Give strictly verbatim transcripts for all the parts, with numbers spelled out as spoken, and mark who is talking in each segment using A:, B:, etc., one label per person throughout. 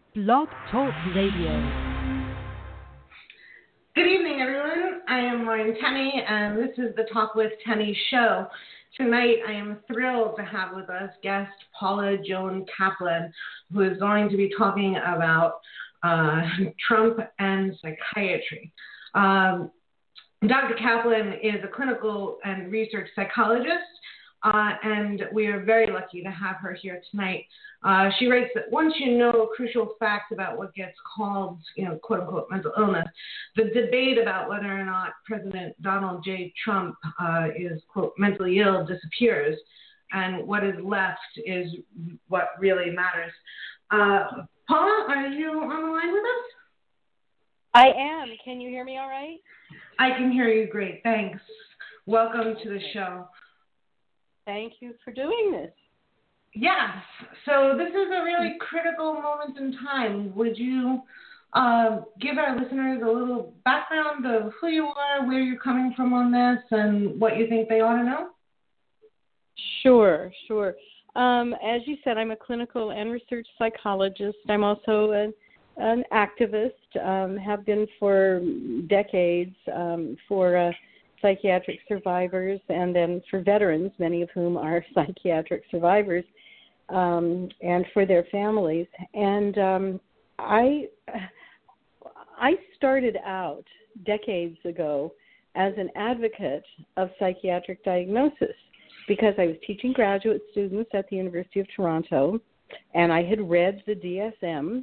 A: Blog Talk Radio.
B: Good evening, everyone. I am Lauren Tenney, and this is the Talk with Tenney show. Tonight, I am thrilled to have with us guest Paula Joan Kaplan, who is going to be talking about uh, Trump and psychiatry. Um, Doctor Kaplan is a clinical and research psychologist, uh, and we are very lucky to have her here tonight. Uh, she writes that once you know crucial facts about what gets called, you know, quote unquote, mental illness, the debate about whether or not President Donald J. Trump uh, is, quote, mentally ill disappears, and what is left is what really matters. Uh, Paula, are you on the line with us?
C: I am. Can you hear me all right?
B: I can hear you great. Thanks. Welcome to the show.
C: Thank you for doing this.
B: Yes. So this is a really critical moment in time. Would you uh, give our listeners a little background of who you are, where you're coming from on this, and what you think they ought to know?
C: Sure, sure. Um, as you said, I'm a clinical and research psychologist. I'm also an, an activist, um, have been for decades um, for uh, psychiatric survivors and then for veterans, many of whom are psychiatric survivors, um, and for their families. And um, I, I started out decades ago as an advocate of psychiatric diagnosis because I was teaching graduate students at the University of Toronto, and I had read the D S M,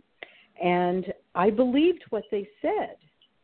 C: and I believed what they said.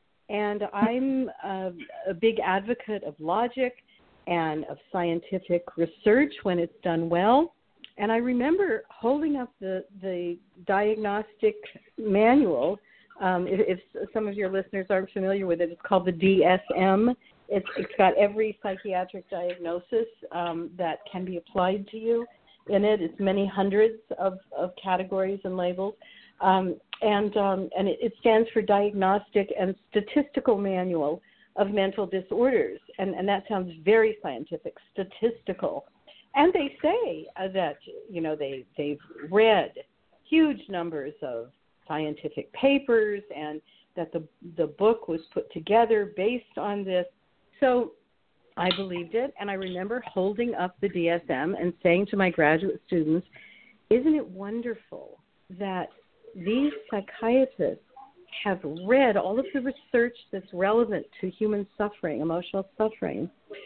C: And I'm a, a big advocate of logic and of scientific research when it's done well. And I remember holding up the, the diagnostic manual. Um, if, if some of your listeners aren't familiar with it, it's called the D S M. It's, it's got every psychiatric diagnosis um, that can be applied to you in it. It's many hundreds of, of categories and labels. Um, and um, and it, it stands for Diagnostic and Statistical Manual of Mental Disorders. And, and that sounds very scientific, statistical. And they say uh, that, you know, they, they've read huge numbers of scientific papers and that the the book was put together based on this. So I believed it, and I remember holding up the D S M and saying to my graduate students, isn't it wonderful that these psychiatrists have read all of the research that's relevant to human suffering, emotional suffering,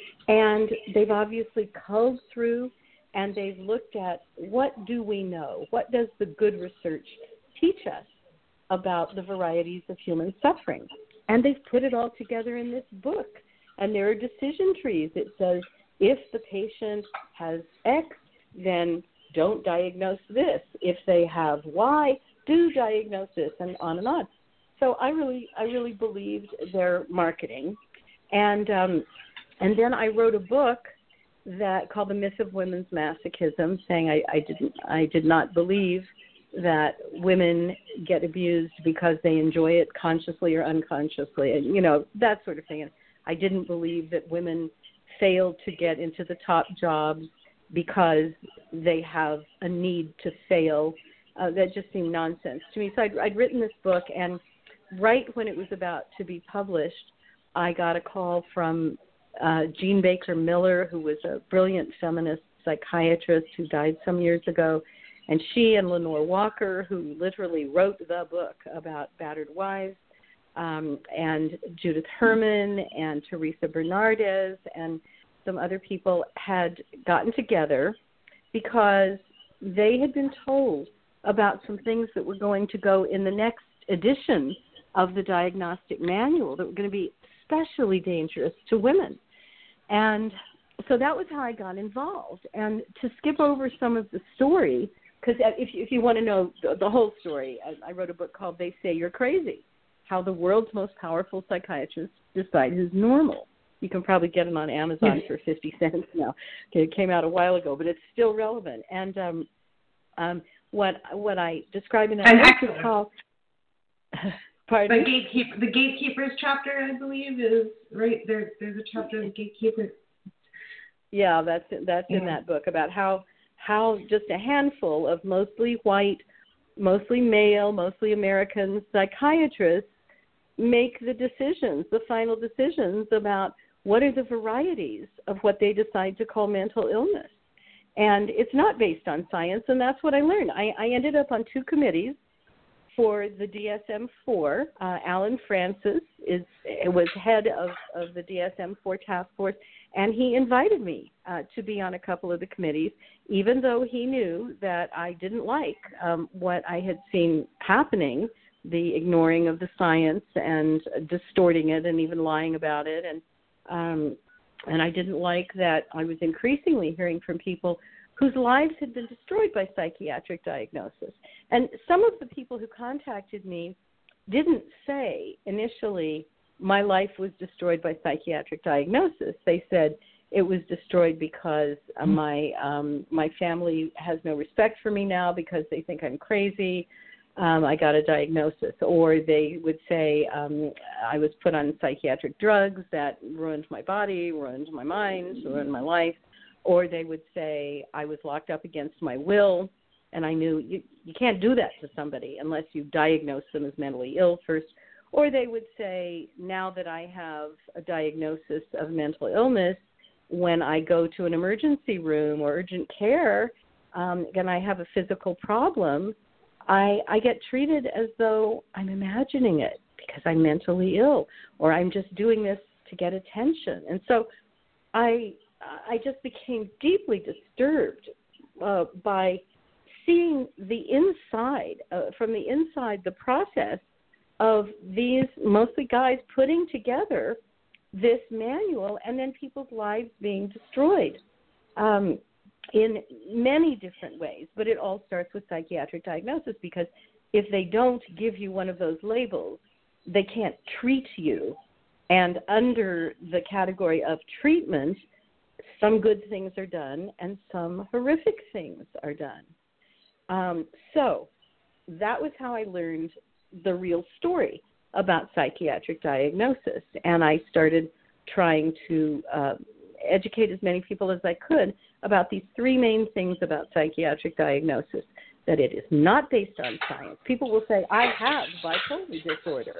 C: and they've obviously culled through and they've looked at what do we know, what does the good research teach us about the varieties of human suffering. And they've put it all together in this book. And there are decision trees. It says if the patient has X, then don't diagnose this. If they have Y, do diagnose this, and on and on. So I really, I really believed their marketing, and um, and then I wrote a book that called The Myth of Women's Masochism, saying I, I didn't, I did not believe that women get abused because they enjoy it consciously or unconsciously, and you know that sort of thing. And I didn't believe that women fail to get into the top jobs because they have a need to fail. Uh, that just seemed nonsense to me. So I'd, I'd written this book, and right when it was about to be published, I got a call from uh, Jean Baker Miller, who was a brilliant feminist psychiatrist who died some years ago, and she and Lenore Walker, who literally wrote the book about battered wives, um, and Judith Herman and Teresa Bernardez and some other people had gotten together because they had been told about some things that were going to go in the next edition of the diagnostic manual that were going to be especially dangerous to women. And so that was how I got involved. And to skip over some of the story, because if you, if you want to know the, the whole story, I, I wrote a book called They Say You're Crazy, How the World's Most Powerful Psychiatrists Decide Who's Normal. You can probably get it on Amazon for fifty cents now. Okay, it came out a while ago, but it's still relevant. And um, um, what what I describe in that book is how... Pardon?
B: The gatekeeper, the gatekeepers chapter, I believe, is right there. There's a chapter of gatekeepers.
C: Yeah, that's that's yeah. in that book about how how just a handful of mostly white mostly male, mostly American psychiatrists make the decisions, the final decisions about what are the varieties of what they decide to call mental illness. And it's not based on science, and that's what I learned. I, I ended up on two committees for the D S M four. Uh, Alan Francis is was head of, of the D S M four task force, and he invited me uh, to be on a couple of the committees, even though he knew that I didn't like um, what I had seen happening, the ignoring of the science and distorting it and even lying about it. And um, and I didn't like that I was increasingly hearing from people whose lives had been destroyed by psychiatric diagnosis. And some of the people who contacted me didn't say initially my life was destroyed by psychiatric diagnosis. They said it was destroyed because uh, my um, my family has no respect for me now because they think I'm crazy. Um, I got a diagnosis. Or they would say um, I was put on psychiatric drugs that ruined my body, ruined my mind, ruined my life. Or they would say I was locked up against my will, and I knew you, you can't do that to somebody unless you diagnose them as mentally ill first. Or they would say, now that I have a diagnosis of mental illness, when I go to an emergency room or urgent care, um, and I have a physical problem, I, I get treated as though I'm imagining it because I'm mentally ill, or I'm just doing this to get attention. And so I I just became deeply disturbed uh, by seeing the inside, uh, from the inside, the process of these mostly guys putting together this manual and then people's lives being destroyed um, in many different ways. But it all starts with psychiatric diagnosis, because if they don't give you one of those labels, they can't treat you. And under the category of treatment, some good things are done and some horrific things are done. Um, so that was how I learned the real story about psychiatric diagnosis. And I started trying to uh, educate as many people as I could about these three main things about psychiatric diagnosis: that it is not based on science. People will say, I have bipolar disorder.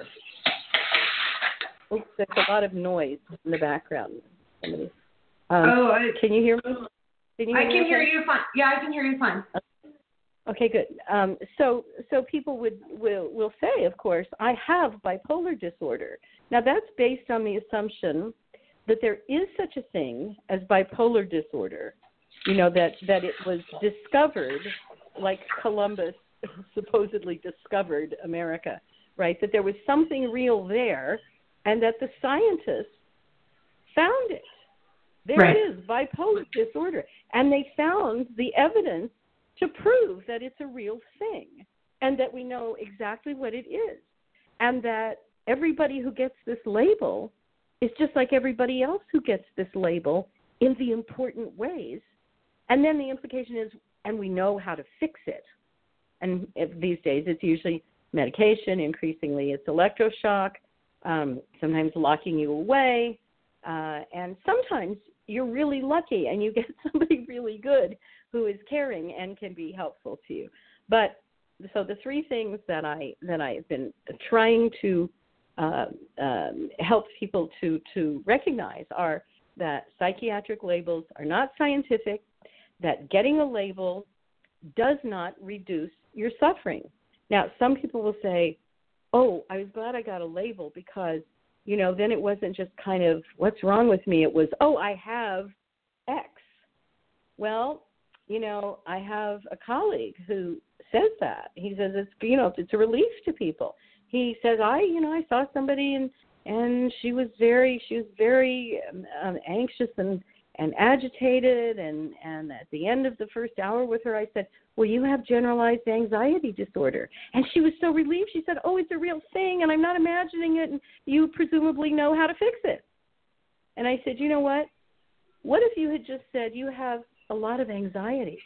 C: Oops, there's a lot of noise in the background. Somebody. Um,
B: oh, I,
C: can you hear me? Can you hear
B: I can
C: me
B: hear
C: okay?
B: you fine. Yeah, I can hear you fine.
C: Okay, good. Um, so, so people would will will say, of course, I have bipolar disorder. Now, that's based on the assumption that there is such a thing as bipolar disorder. You know, that that it was discovered, like Columbus supposedly discovered America, right? That there was something real there, and that the scientists found it. There
B: right.
C: it is, bipolar disorder. And they found the evidence to prove that it's a real thing and that we know exactly what it is, and that everybody who gets this label is just like everybody else who gets this label in the important ways. And then the implication is, and we know how to fix it. And if these days it's usually medication, increasingly it's electroshock, um, sometimes locking you away, uh, and sometimes you're really lucky and you get somebody really good who is caring and can be helpful to you. But so the three things that I that I've been trying to uh, um, help people to to recognize are that psychiatric labels are not scientific, that getting a label does not reduce your suffering. Now, some people will say, oh, I was glad I got a label because, you know, then it wasn't just kind of, what's wrong with me? It was, oh, I have X. Well, you know, I have a colleague who says that. He says it's, you know, it's a relief to people. He says, I, you know, I saw somebody and and she was very, she was very um, anxious and, and agitated. And, and at the end of the first hour with her, I said, well, you have generalized anxiety disorder. And she was so relieved. She said, oh, it's a real thing, and I'm not imagining it, and you presumably know how to fix it. And I said, you know what? What if you had just said you have a lot of anxiety?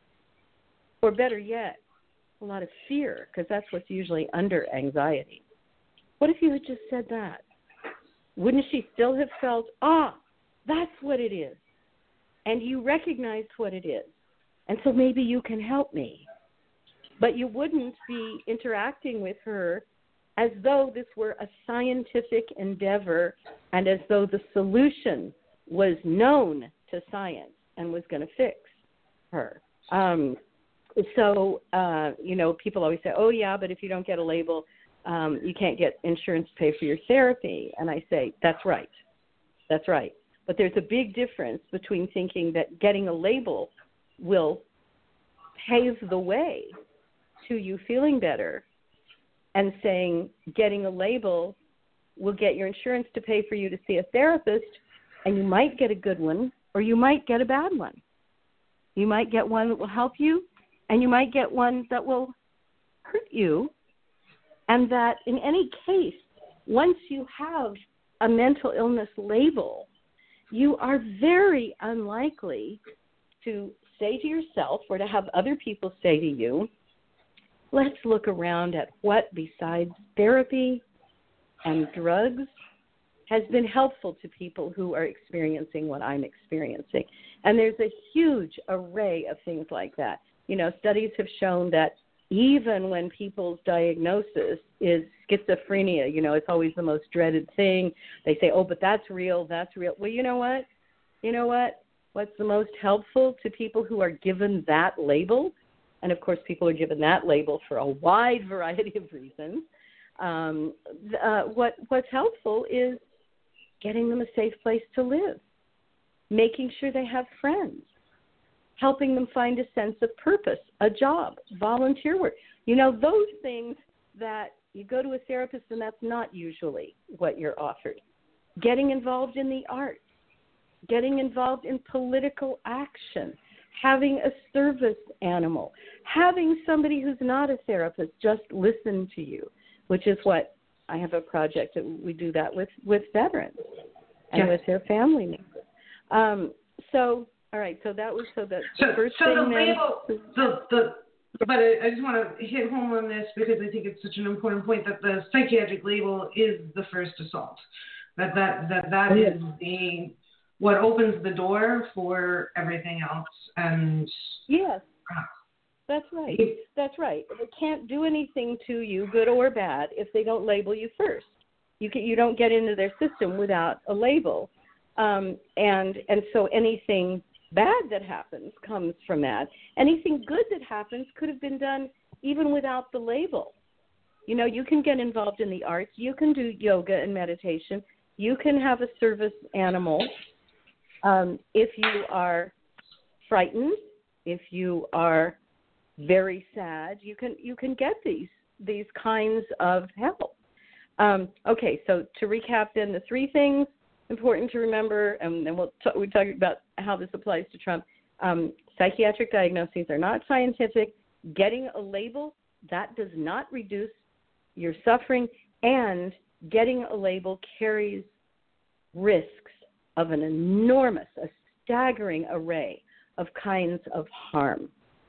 C: Or better yet, a lot of fear, because that's what's usually under anxiety. What if you had just said that? Wouldn't she still have felt, ah, that's what it is? And you recognized what it is. And so maybe you can help me. but you wouldn't be interacting with her as though this were a scientific endeavor and as though the solution was known to science and was going to fix her. Um, so, uh, you know, people always say, oh, yeah, but if you don't get a label, um, you can't get insurance to pay for your therapy. And I say, that's right. That's right. But there's a big difference between thinking that getting a label will pave the way to you feeling better and saying getting a label will get your insurance to pay for you to see a therapist, and you might get a good one or you might get a bad one. You might get one that will help you, and you might get one that will hurt you, and that in any case, once you have a mental illness label, you are very unlikely to say to yourself or to have other people say to you, let's look around at what besides therapy and drugs has been helpful to people who are experiencing what I'm experiencing. And there's a huge array of things like that. You know, studies have shown that even when people's diagnosis is schizophrenia, you know, it's always the most dreaded thing. They say, oh, but that's real, that's real. Well, you know what? You know what? What's the most helpful to people who are given that label? And, of course, people are given that label for a wide variety of reasons. Um, uh, what what's helpful is getting them a safe place to live, making sure they have friends, helping them find a sense of purpose, a job, volunteer work. You know, those things that you go to a therapist and that's not usually what you're offered. Getting involved in the arts, getting involved in political action, having a service animal, having somebody who's not a therapist just listen to you, which is what I have a project that we do that with, with veterans and
B: yes.
C: with their family members. Um, so, all right, so that was so that
B: so,
C: the first
B: so
C: thing
B: the
C: then.
B: label, the, the, but I, I just want to hit home on this because I think it's such an important point that the psychiatric label is the first assault. That that that, that
C: yes.
B: is the what opens the door for everything else. And
C: yes, that's right. That's right. They can't do anything to you, good or bad, if they don't label you first. You can, you don't get into their system without a label, um, and and so anything bad that happens comes from that. Anything good that happens could have been done even without the label. You know, you can get involved in the arts. You can do yoga and meditation. You can have a service animal. Um, if you are frightened, if you are very sad, you can you can get these these kinds of help. Um, okay, so to recap, then the three things important to remember, and then we'll talk, we talk about how this applies to Trump. Um, psychiatric diagnoses are not scientific. Getting a label, that does not reduce your suffering, and getting a label carries risks of an enormous, a staggering array of kinds of harm.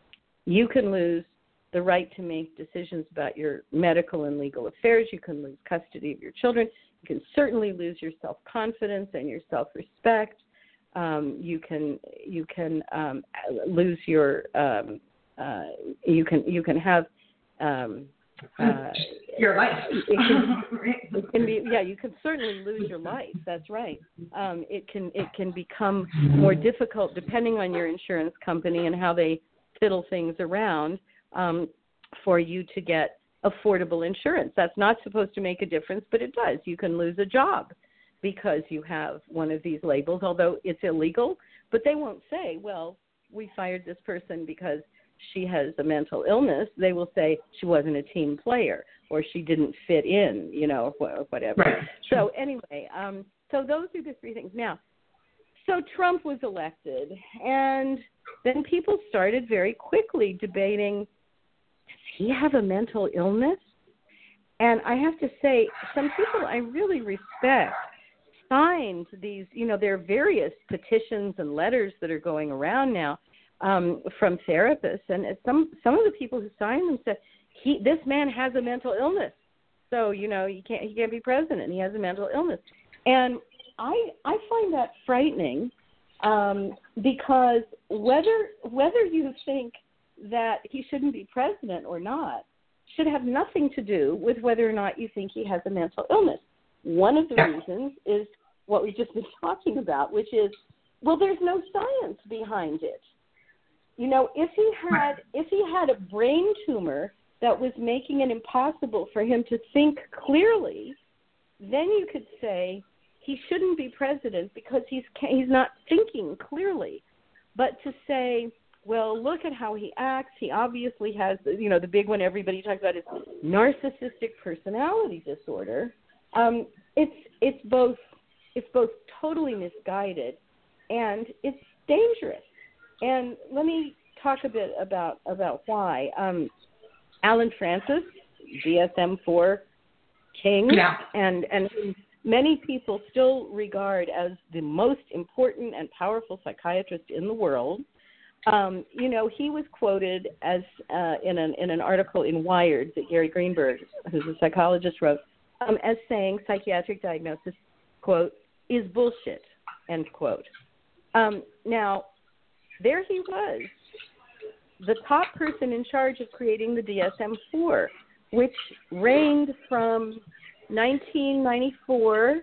C: You can lose the right to make decisions about your medical and legal affairs. You can lose custody of your children. You can certainly lose your self-confidence and your self-respect. Um, you can you can um, lose your um, uh, you can you can have um, uh,
B: your life.
C: It can, it can be yeah. You can certainly lose your life. That's right. Um, it can it can become more difficult depending on your insurance company and how they fiddle things around um, for you to get affordable insurance. That's not supposed to make a difference, but it does. You can lose a job because you have one of these labels, although it's illegal. But they won't say, well, we fired this person because she has a mental illness. They will say she wasn't a team player or she didn't fit in, you know, or whatever.
B: Right.
C: So anyway, um, so those are the three things. Now, so Trump was elected, and then people started very quickly debating, does he have a mental illness? And I have to say, some people I really respect signed these, you know, there are various petitions and letters that are going around now um, from therapists, and some some of the people who signed them said, he, this man has a mental illness, so, you know, he can't, he can't be president. He has a mental illness. And I I find that frightening um, because whether whether you think that he shouldn't be president or not should have nothing to do with whether or not you think he has a mental illness. One of the
B: Yeah.
C: reasons is what we've just been talking about, which is, well, there's no science behind it. You know, if he had if he had a brain tumor that was making it impossible for him to think clearly, then you could say he shouldn't be president because he's he's not thinking clearly. But to say, well, look at how he acts, he obviously has, you know, the big one everybody talks about is narcissistic personality disorder. Um, it's it's both it's both totally misguided and it's dangerous. And let me talk a bit about, about why. Um, Alan Francis, D S M four king,
B: yeah.
C: and, and many people still regard as the most important and powerful psychiatrist in the world. Um, you know, he was quoted as uh, in an in an article in Wired that Gary Greenberg, who's a psychologist, wrote, um, as saying psychiatric diagnosis, quote, is bullshit, end quote. Um, now, there he was, the top person in charge of creating the D S M four, which reigned from nineteen ninety-four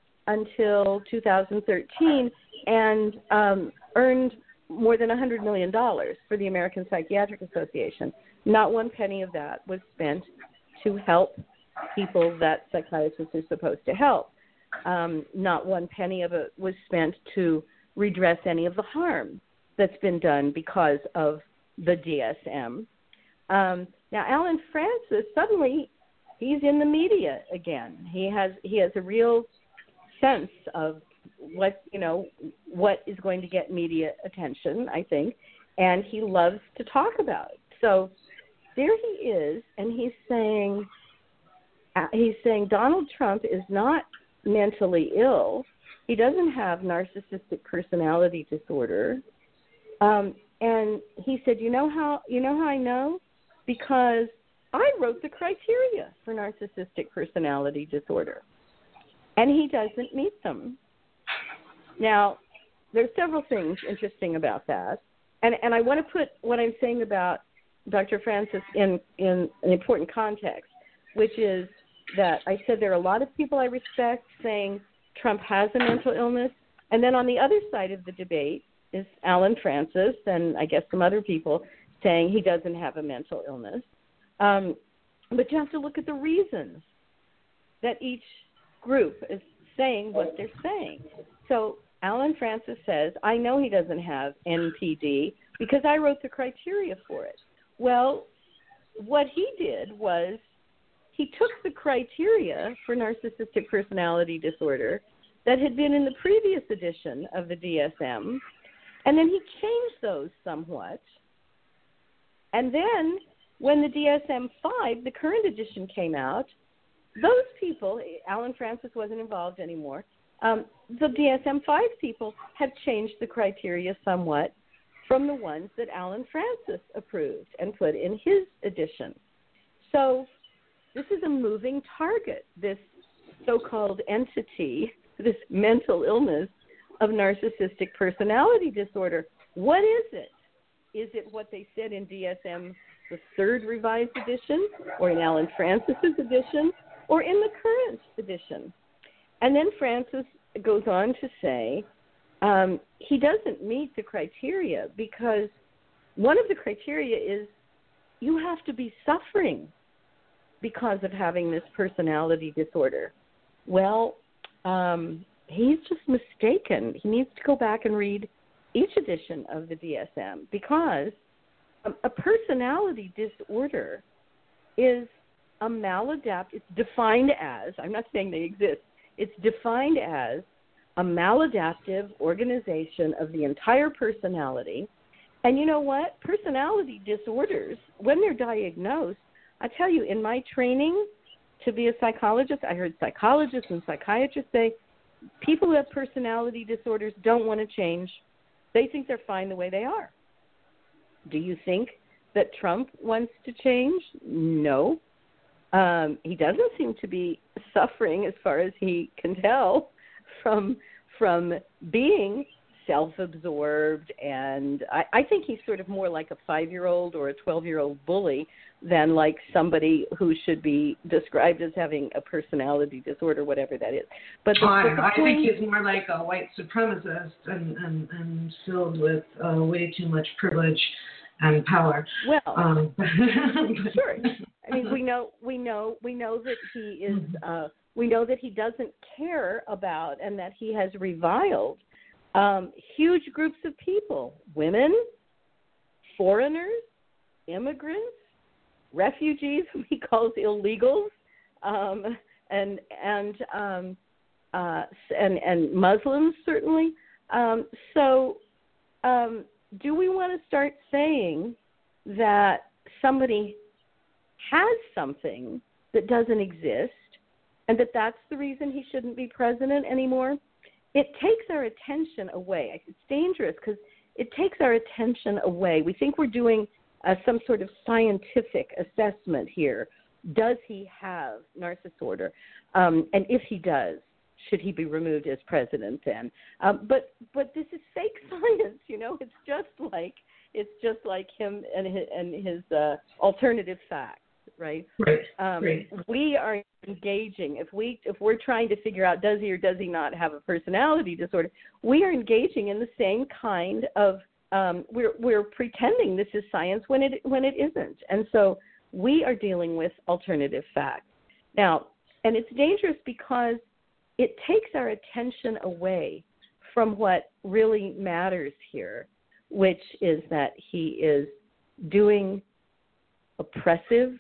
C: until two thousand thirteen and um, earned more than one hundred million dollars for the American Psychiatric Association. Not one penny of that was spent to help people that psychiatrists are supposed to help. Um, not one penny of it was spent to redress any of the harm that's been done because of the D S M. Um, now, Alan Francis, suddenly he's in the media again. He has he has a real sense of what, you know, what is going to get media attention, I think, and he loves to talk about it. So there he is, and he's saying uh, he's saying Donald Trump is not mentally ill. He doesn't have narcissistic personality disorder. Um, and he said, you know how you know how I know? Because I wrote the criteria for narcissistic personality disorder. And he doesn't meet them. Now, there's several things interesting about that. And and I want to put what I'm saying about Doctor Francis in, in an important context, which is that I said there are a lot of people I respect saying Trump has a mental illness. And then on the other side of the debate is Alan Francis and I guess some other people saying he doesn't have a mental illness. Um, but you have to look at the reasons that each group is saying what they're saying. So Alan Francis says, I know he doesn't have N P D because I wrote the criteria for it. Well, what he did was he took the criteria for narcissistic personality disorder that had been in the previous edition of the D S M, and then he changed those somewhat. And then when the D S M five, the current edition, came out, those people, Alan Francis wasn't involved anymore, um, the D S M five people have changed the criteria somewhat from the ones that Alan Francis approved and put in his edition. So this is a moving target, this so-called entity, this mental illness of narcissistic personality disorder. What is it? Is it what they said in D S M, the third revised edition, or in Alan Francis's edition, or in the current edition? And then Francis goes on to say um, he doesn't meet the criteria because one of the criteria is you have to be suffering because of having this personality disorder. Well, um, he's just mistaken. He needs to go back and read each edition of the D S M because a, a personality disorder is a maladapt. It's defined as, I'm not saying they exist, it's defined as a maladaptive organization of the entire personality. And you know what? Personality disorders, when they're diagnosed, I tell you, in my training to be a psychologist, I heard psychologists and psychiatrists say people who have personality disorders don't want to change. They think they're fine the way they are. Do you think that Trump wants to change? No. Um, he doesn't seem to be suffering, as far as he can tell, from from being self-absorbed, and I, I think he's sort of more like a five-year-old or a twelve-year-old bully than like somebody who should be described as having a personality disorder, whatever that is. But the,
B: I,
C: but the
B: I
C: point,
B: think he's more like a white supremacist and, and, and filled with uh, way too much privilege and power.
C: Well,
B: um,
C: sure. I mean, we know, we know, we know that he is. Uh, we know that he doesn't care about, and that he has reviled um, huge groups of people: women, foreigners, immigrants, refugees, whom he calls illegals, um, and and um, uh, and and Muslims certainly. Um, so, um, do we want to start saying that somebody has something that doesn't exist, and that that's the reason he shouldn't be president anymore? It takes our attention away. It's dangerous because it takes our attention away. We think we're doing uh, some sort of scientific assessment here. Does he have narcissism disorder? Um, and if he does, should he be removed as president then? Um, but but this is fake science, you know. It's just like it's just like him and his, and his uh, alternative facts. Right.
B: Right.
C: Um,
B: right.
C: We are engaging. If we if we're trying to figure out does he or does he not have a personality disorder, we are engaging in the same kind of um, we're we're pretending this is science when it when it isn't. And so we are dealing with alternative facts now, and it's dangerous because it takes our attention away from what really matters here, which is that he is doing oppressive,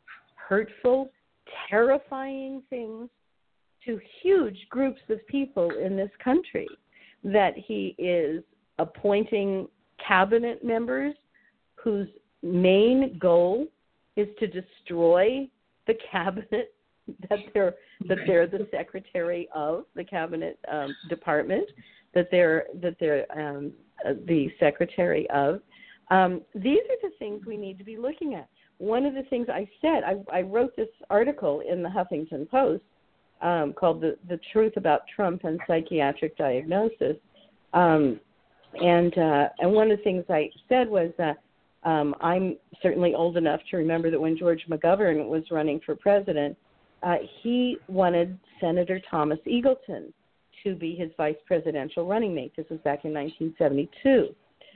C: hurtful, terrifying things to huge groups of people in this country, that he is appointing cabinet members whose main goal is to destroy the cabinet that they're that they're the secretary of, the cabinet um, department that they're that they're um, uh, the secretary of. Um, these are the things we need to be looking at. One of the things I said, I, I wrote this article in the Huffington Post um, called the, the Truth About Trump and Psychiatric Diagnosis. Um, and uh, and one of the things I said was that um, I'm certainly old enough to remember that when George McGovern was running for president, uh, he wanted Senator Thomas Eagleton to be his vice presidential running mate. This was back in nineteen seventy-two.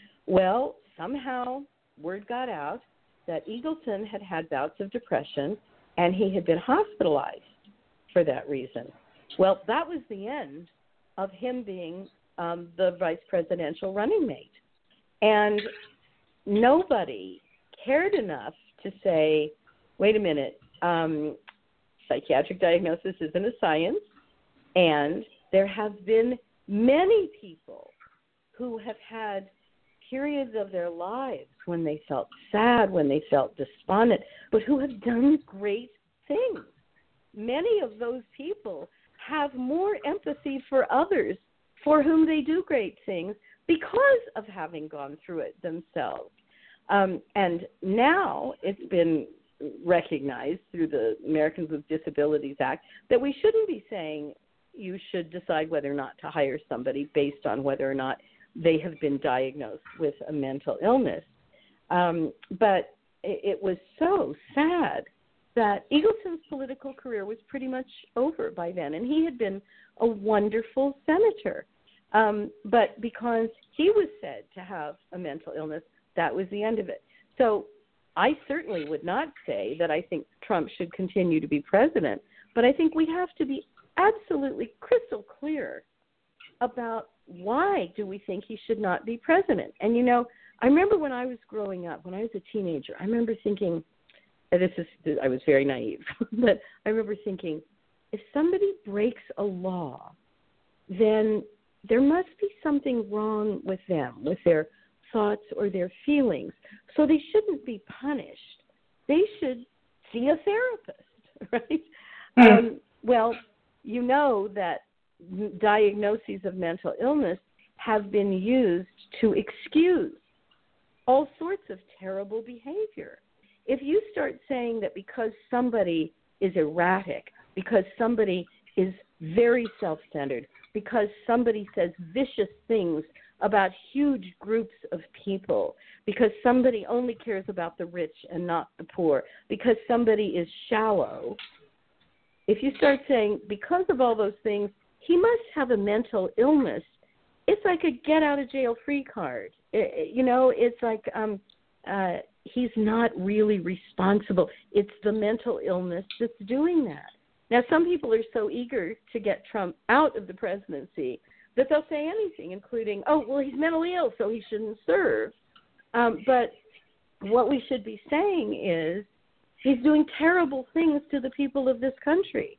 C: Well, somehow word got out that Eagleton had had bouts of depression, and he had been hospitalized for that reason. Well, that was the end of him being um, the vice presidential running mate. And nobody cared enough to say, wait a minute, um, psychiatric diagnosis isn't a science, and there have been many people who have had periods of their lives when they felt sad, when they felt despondent, but who have done great things. Many of those people have more empathy for others for whom they do great things because of having gone through it themselves. Um, and now it's been recognized through the Americans with Disabilities Act that we shouldn't be saying you should decide whether or not to hire somebody based on whether or not they have been diagnosed with a mental illness. Um, but it, it was so sad that Eagleton's political career was pretty much over by then, and he had been a wonderful senator. Um, but because he was said to have a mental illness, that was the end of it. So I certainly would not say that I think Trump should continue to be president, but I think we have to be absolutely crystal clear about why do we think he should not be president. And, you know, I remember when I was growing up, when I was a teenager, I remember thinking, and this is, I was very naive, but I remember thinking, if somebody breaks a law, then there must be something wrong with them, with their thoughts or their feelings. So they shouldn't be punished. They should see a therapist, right? Mm. Um, well, you know that diagnoses of mental illness have been used to excuse all sorts of terrible behavior. If you start saying that because somebody is erratic, because somebody is very self-centered, because somebody says vicious things about huge groups of people because somebody only cares about the rich and not the poor, because somebody is shallow, if you start saying, because of all those things, he must have a mental illness, it's like a get-out-of-jail-free card. It, you know, it's like um, uh, he's not really responsible. It's the mental illness that's doing that. Now, some people are so eager to get Trump out of the presidency that they'll say anything, including, oh, well, he's mentally ill, so he shouldn't serve. Um, but what we should be saying is he's doing terrible things to the people of this country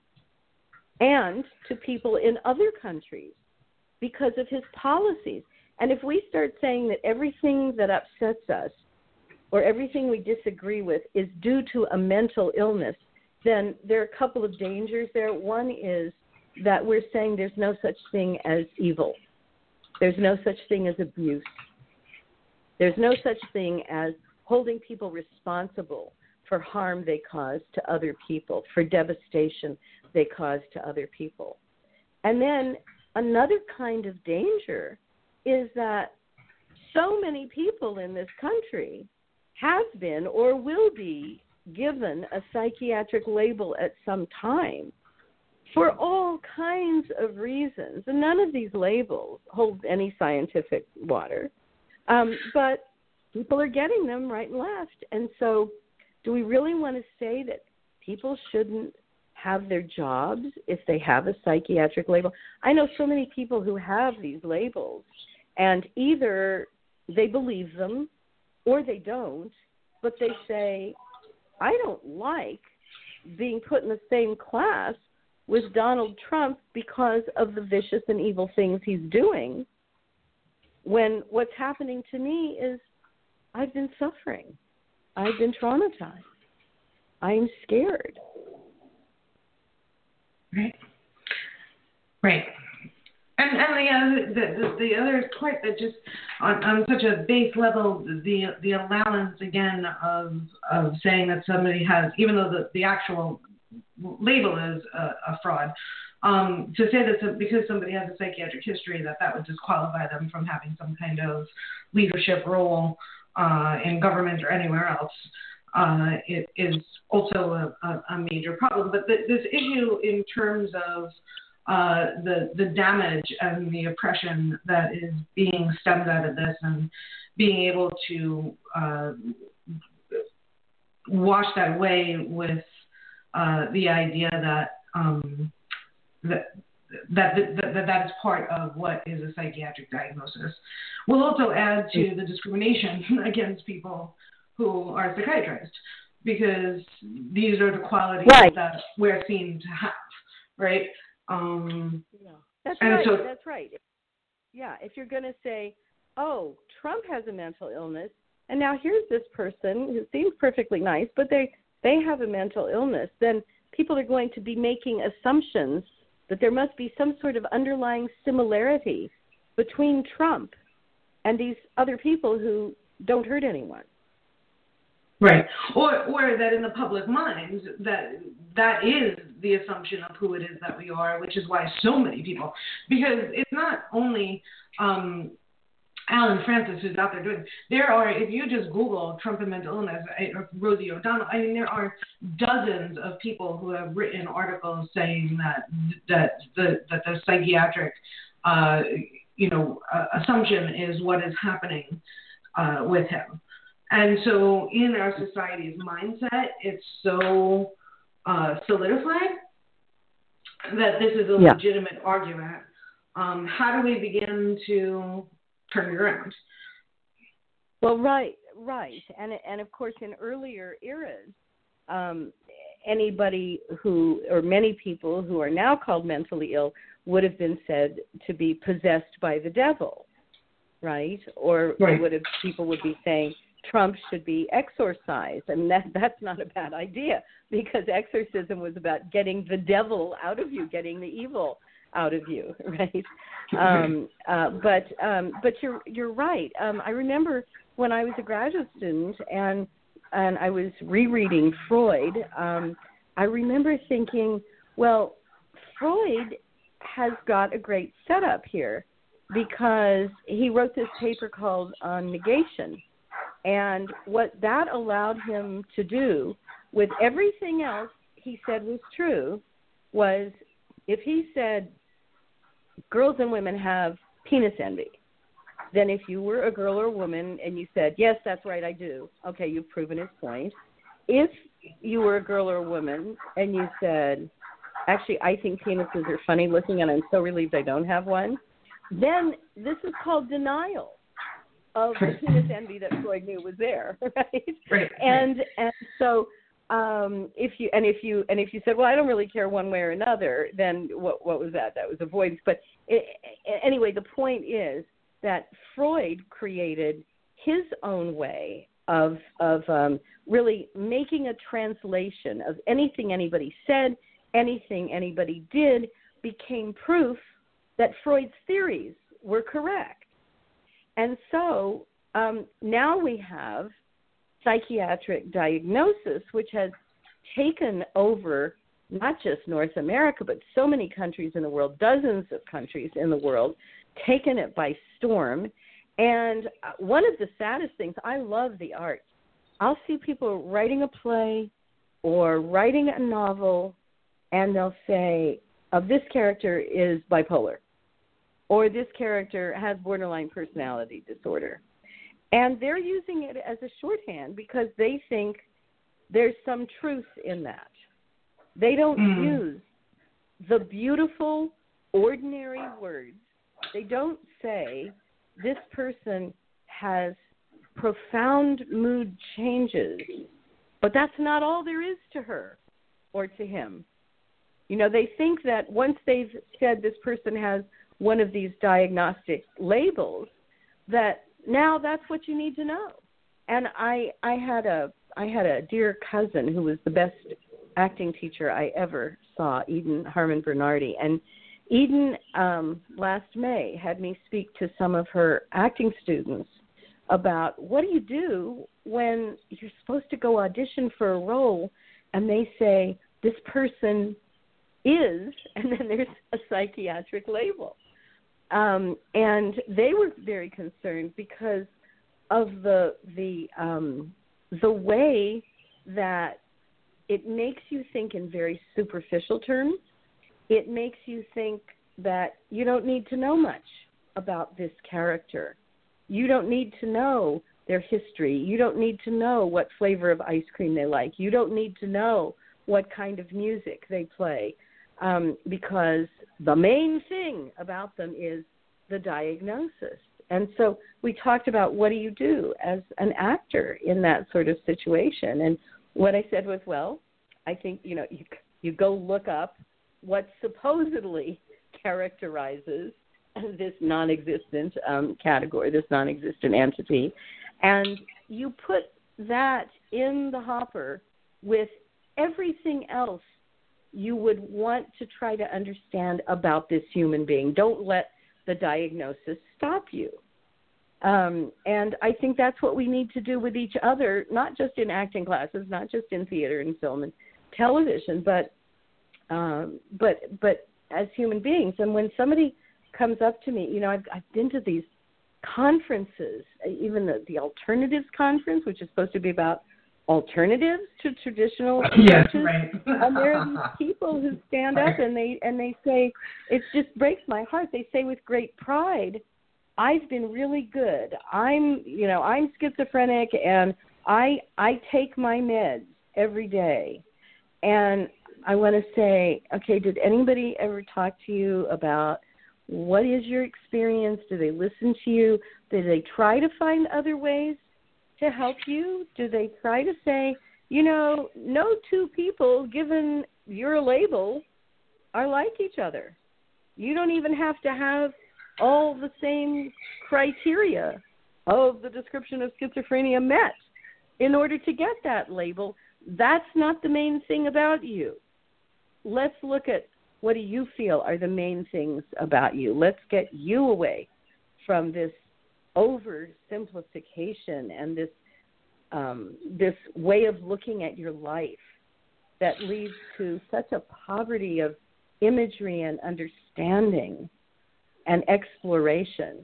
C: and to people in other countries because of his policies. And if we start saying that everything that upsets us or everything we disagree with is due to a mental illness, then there are a couple of dangers there. One is that we're saying there's no such thing as evil. There's no such thing as abuse. There's no such thing as holding people responsible for harm they cause to other people, for devastation they cause to other people. And then another kind of danger is that so many people in this country have been or will be given a psychiatric label at some time for all kinds of reasons. And none of these labels hold any scientific water, um, but people are getting them right and left. And so do we really want to say that people shouldn't have their jobs if they have a psychiatric label? I know so many people who have these labels, and either they believe them or they don't, but they say, I don't like being put in the same class with Donald Trump because of the vicious and evil things he's doing, when what's happening to me is I've been suffering. I've been traumatized. I'm scared.
B: Right. Right. And and the other the, the other part that just on, on such a base level, the the allowance again of of saying that somebody has, even though the, the actual label is a, a fraud, um, to say that some, because somebody has a psychiatric history that that would disqualify them from having some kind of leadership role uh, in government or anywhere else. Uh, it is also a, a, a major problem. But the, this issue in terms of uh, the the damage and the oppression that is being stemmed out of this, and being able to uh, wash that away with uh, the idea that, um, that that, that that that is part of what is a psychiatric diagnosis, will also add to the discrimination against people who are psychiatrists, because these are the qualities right. that we're seen to have, right? Um,
C: yeah. That's
B: and
C: right.
B: So,
C: that's right. Yeah, if you're going to say, oh, Trump has a mental illness, and now here's this person who seems perfectly nice, but they, they have a mental illness, then people are going to be making assumptions that there must be some sort of underlying similarity between Trump and these other people who don't hurt anyone.
B: Right. Or or that in the public mind, that that is the assumption of who it is that we are, which is why so many people, because it's not only um, Alan Francis who's out there doing, there are, if you just Google Trump and mental illness, or Rosie O'Donnell, I mean, there are dozens of people who have written articles saying that that the, that the psychiatric, uh, you know, uh, assumption is what is happening uh, with him. And so in our society's mindset, it's so uh, solidified that this is a
C: yeah.
B: legitimate argument. Um, how do we begin to turn it around?
C: Well, right, right. And, and of course, in earlier eras, um, anybody who, or many people who are now called mentally ill would have been said to be possessed by the devil, right? Or
B: right.
C: would have, people would be saying, Trump should be exorcised. I mean, that, that's not a bad idea, because exorcism was about getting the devil out of you, getting the evil out of you, right? Um, uh, but um, but you're you're right. Um, I remember when I was a graduate student and and I was rereading Freud. Um, I remember thinking, well, Freud has got a great setup here. because he wrote this paper called On Negation. And what that allowed him to do with everything else he said was true was if he said girls and women have penis envy, then if you were a girl or a woman and you said, yes, that's right, I do, okay, you've proven his point. If you were a girl or a woman and you said, actually, I think penises are funny looking and I'm so relieved I don't have one, then this is called denial of the penis envy that Freud knew was there, right?
B: Right.
C: And and so um, if you and if you and if you said, well, I don't really care one way or another, then what what was that? That was avoidance. But it, anyway, the point is that Freud created his own way of of um, really making a translation of anything anybody said, anything anybody did, became proof that Freud's theories were correct. And so um, now we have psychiatric diagnosis, which has taken over not just North America, but so many countries in the world, dozens of countries in the world, taken it by storm. And one of the saddest things, I love the arts. I'll see people writing a play or writing a novel, and they'll say, oh, this character is bipolar, or this character has borderline personality disorder. And they're using it as a shorthand because they think there's some truth in that. They don't mm. use the beautiful, ordinary words. They don't say, this person has profound mood changes, but that's not all there is to her or to him. You know, they think that once they've said this person has one of these diagnostic labels, that now that's what you need to know. And I I had a I had a dear cousin who was the best acting teacher I ever saw, Eden Harmon Bernardi. And Eden, um, last May, had me speak to some of her acting students about what do you do when you're supposed to go audition for a role and they say, this person is, and then there's a psychiatric label. Um, and they were very concerned because of the the um, the way that it makes you think in very superficial terms. It makes you think that you don't need to know much about this character. You don't need to know their history. You don't need to know what flavor of ice cream they like. You don't need to know what kind of music they play, um, because the main thing about them is the diagnosis. And so we talked about what do you do as an actor in that sort of situation. And what I said was, well, I think, you know, you, you go look up what supposedly characterizes this non-existent um, category, this non-existent entity, and you put that in the hopper with everything else you would want to try to understand about this human being. Don't let the diagnosis stop you. Um, and I think that's what we need to do with each other, not just in acting classes, not just in theater and film and television, but um, but but as human beings. And when somebody comes up to me, you know, I've, I've been to these conferences, even the, the Alternatives Conference, which is supposed to be about alternatives to traditional
B: yes,
C: churches.
B: right.
C: And there are these people who stand up and they and they say, it just breaks my heart. They say with great pride, I've been really good. I'm, you know, I'm schizophrenic and I I take my meds every day. And I want to say, okay, did anybody ever talk to you about what is your experience? Do they listen to you? Do they try to find other ways to help you? Do they try to say, you know, no two people, given your label, are like each other. You don't even have to have all the same criteria of the description of schizophrenia met in order to get that label. That's not the main thing about you. Let's look at what do you feel are the main things about you. Let's get you away from this oversimplification and this um, this way of looking at your life that leads to such a poverty of imagery and understanding and exploration.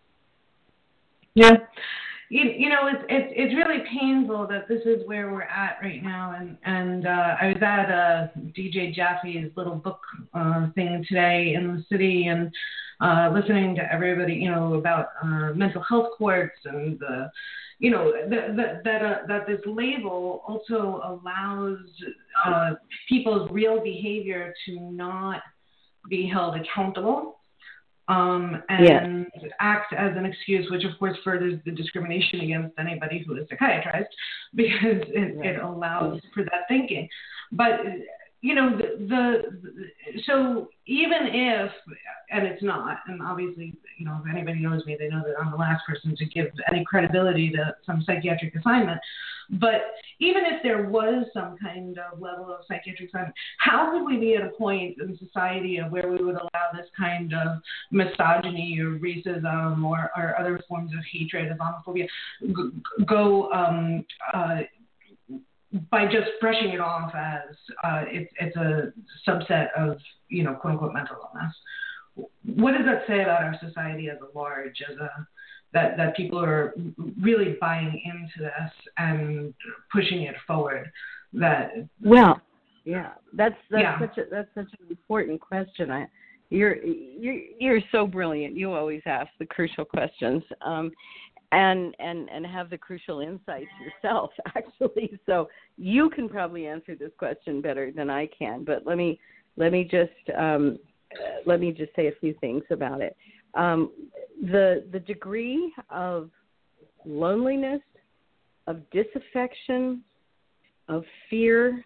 B: Yeah. You, you know, it's, it's it's really painful that this is where we're at right now. And, and uh, I was at uh, D J Jaffe's little book uh, thing today in the city and uh, listening to everybody, you know, about uh, mental health courts and, uh, you know, that that that, uh, that this label also allows uh, people's real behavior to not be held accountable. Um, and yes. act as an excuse, which of course furthers the discrimination against anybody who is a psychiatrist, because it, right. it allows for that thinking. But, you know, the, the so even if, and it's not, and obviously, you know, if anybody knows me, they know that I'm the last person to give any credibility to some psychiatric assignment. But even if there was some kind of level of psychiatric assignment, how could we be at a point in society of where we would allow this kind of misogyny or racism or, or other forms of hatred, Islamophobia, go um, uh, by just brushing it off as uh, it's, it's a subset of, you know, quote unquote mental illness? What does that say about our society as a large, as a that, that people are really buying into this and pushing it forward? That
C: well, yeah, that's that's
B: yeah.
C: such a that's such an important question. I, you're you're you're so brilliant. You always ask the crucial questions, um, and and and have the crucial insights yourself, actually. So you can probably answer this question better than I can. But let me let me just um, let me just say a few things about it. Um, the the degree of loneliness, of disaffection, of fear,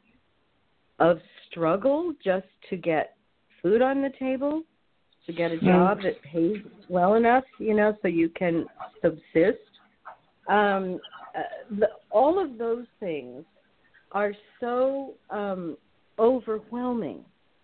C: of struggle just to get food on the table, to get a job that pays well enough, you know, so you can subsist. Um, uh, the, all of those things are so um, overwhelming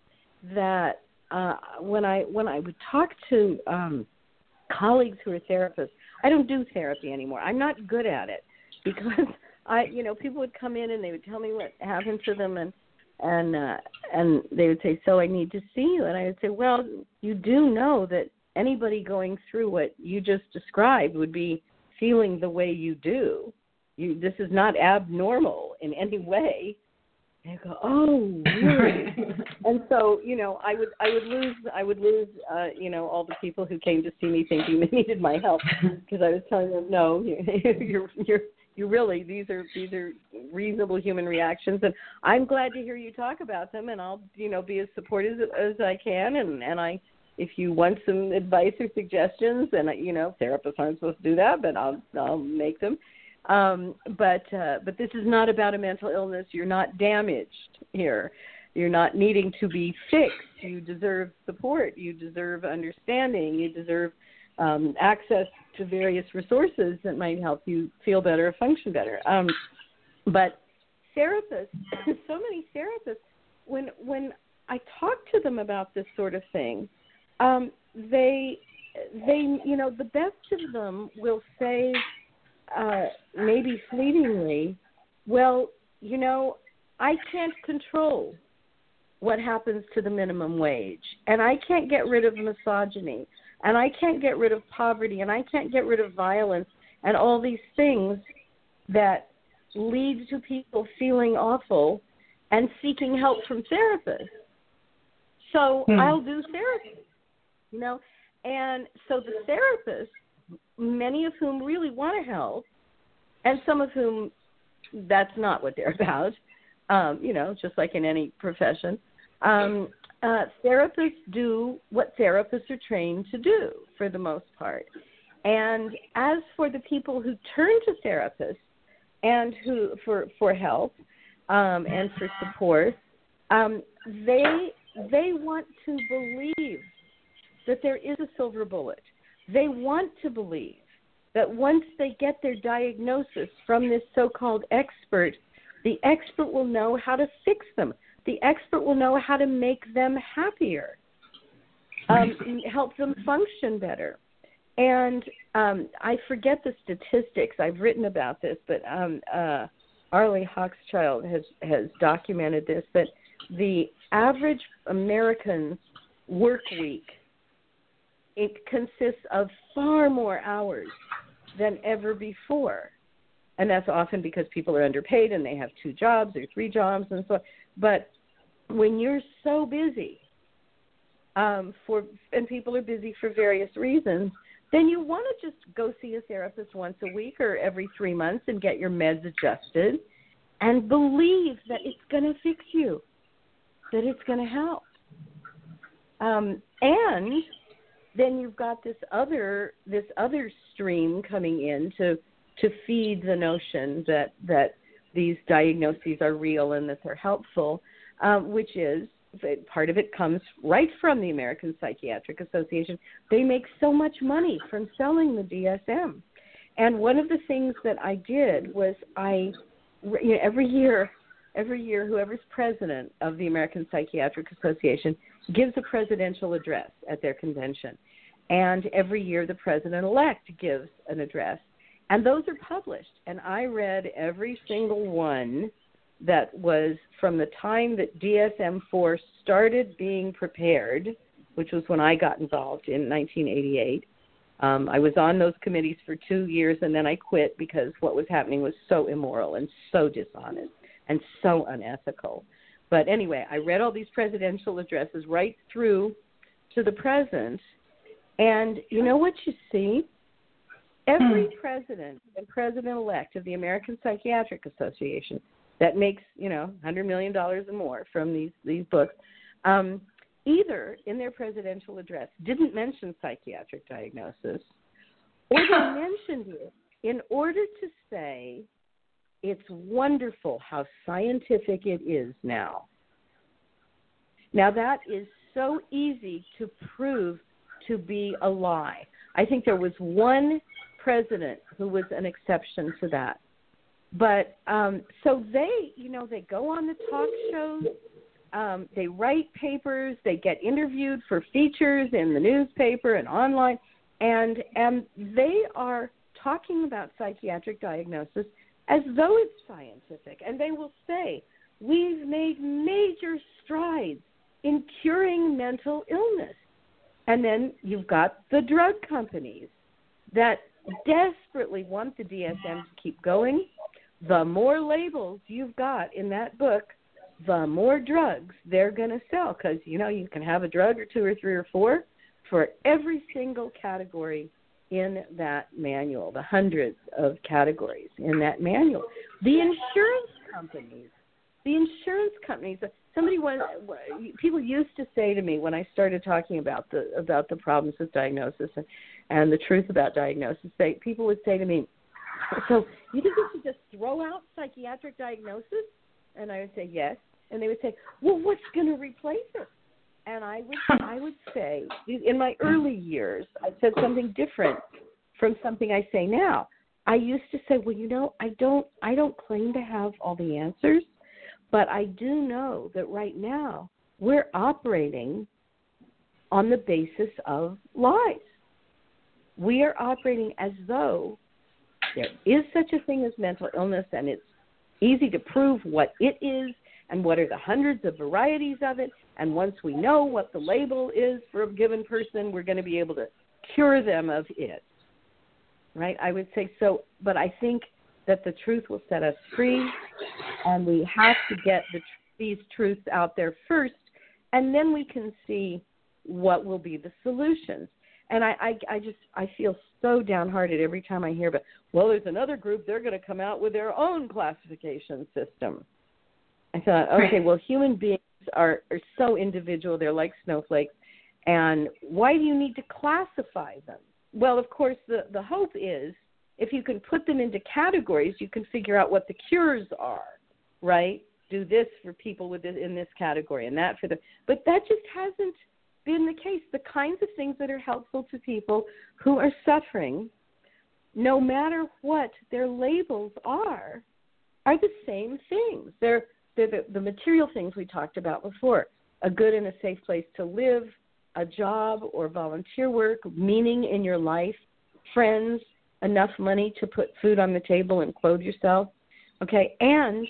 C: that uh, when I when I would talk to um, colleagues who are therapists, I don't do therapy anymore. I'm not good at it because I, you know, people would come in and they would tell me what happened to them, and and uh, and they would say, "So I need to see you," and I would say, "Well, you do know that anybody going through what you just described would be feeling the way you do. You, this is not abnormal in any way." And I go, "Oh, really?" And so, you know, I would I would lose I would lose uh, you know, all the people who came to see me thinking they needed my help because I was telling them, "No, you're you're you really these are these are reasonable human reactions, and I'm glad to hear you talk about them, and I'll, you know, be as supportive as, as I can, and and I if you want some advice or suggestions, and you know, therapists aren't supposed to do that, but I'll I'll make them." Um, but uh, but this is not about a mental illness. You're not damaged here. You're not needing to be fixed. You deserve support. You deserve understanding. You deserve um, access to various resources that might help you feel better or function better. Um, but therapists, so many therapists, when when I talk to them about this sort of thing, um, they they you know the best of them will say, Uh, maybe fleetingly, well, you know, I can't control what happens to the minimum wage, and I can't get rid of misogyny, and I can't get rid of poverty, and I can't get rid of violence, and all these things that lead to people feeling awful and seeking help from therapists. So hmm. I'll do therapy, you know, and so the therapist, many of whom really want to help, and some of whom that's not what they're about, um, you know, just like in any profession. Um, uh, therapists do what therapists are trained to do for the most part. And as for the people who turn to therapists and who for, for help um, and for support, um, they they want to believe that there is a silver bullet. They want to believe that once they get their diagnosis from this so-called expert, the expert will know how to fix them. The expert will know how to make them happier, um, help them function better. And um, I forget the statistics. I've written about this, but um, uh, Arlie Hochschild has, has documented this, that the average American's work week it consists of far more hours than ever before. And that's often because people are underpaid and they have two jobs or three jobs and so on. But when you're so busy, um, for and people are busy for various reasons, then you want to just go see a therapist once a week or every three months and get your meds adjusted and believe that it's going to fix you, that it's going to help. Um, and then you've got this other this other stream coming in to to feed the notion that, that these diagnoses are real and that they're helpful, um, which is, part of it comes right from the American Psychiatric Association. They make so much money from selling the D S M. And one of the things that I did was I, you know, every year, every year, whoever's president of the American Psychiatric Association gives a presidential address at their convention. And every year the president-elect gives an address. And those are published. And I read every single one that was from the time that D S M four started being prepared, which was when I got involved in nineteen eighty-eight. Um, I was on those committees for two years, and then I quit because what was happening was so immoral and so dishonest and so unethical. But anyway, I read all these presidential addresses right through to the present, and you know what you see? Every president and president-elect of the American Psychiatric Association that makes, you know, one hundred million dollars or more from these, these books, um, either in their presidential address didn't mention psychiatric diagnosis, or they mentioned it in order to say it's wonderful how scientific it is now. Now, that is so easy to prove to be a lie. I think there was one president who was an exception to that. But um, so they, you know, they go on the talk shows, um, they write papers, they get interviewed for features in the newspaper and online, and and they are talking about psychiatric diagnosis as though it's scientific. And they will say, we've made major strides in curing mental illness. And then you've got the drug companies that desperately want the D S M to keep going. The more labels you've got in that book, the more drugs they're going to sell, because, you know, you can have a drug or two or three or four for every single category in that manual, the hundreds of categories in that manual. The insurance companies, the insurance companies, somebody was, people used to say to me when I started talking about the about the problems with diagnosis and, and the truth about diagnosis, they, people would say to me, so you think we should just throw out psychiatric diagnosis? And I would say, yes. And they would say, well, what's going to replace it? And I would I would say, in my early years, I said something different from something I say now. I used to say, well, you know, I don't I don't claim to have all the answers, but I do know that right now we're operating on the basis of lies. We are operating as though there is such a thing as mental illness, and it's easy to prove what it is and what are the hundreds of varieties of it. And once we know what the label is for a given person, we're going to be able to cure them of it. Right? I would say so, but I think that the truth will set us free, and we have to get the, these truths out there first, and then we can see what will be the solutions. And I, I, I just, I feel so downhearted every time I hear about, well, there's another group, they're going to come out with their own classification system. I thought, okay, well, human beings are, are so individual, they're like snowflakes, and why do you need to classify them? Well, of course, the, the hope is if you can put them into categories, you can figure out what the cures are, right? Do this for people with this, in this category and that for them. But that just hasn't been the case. The kinds of things that are helpful to people who are suffering, no matter what their labels are, are the same things. They're, they're the, the material things we talked about before, a good and a safe place to live, a job or volunteer work, meaning in your life, friends, enough money to put food on the table and clothe yourself, okay, and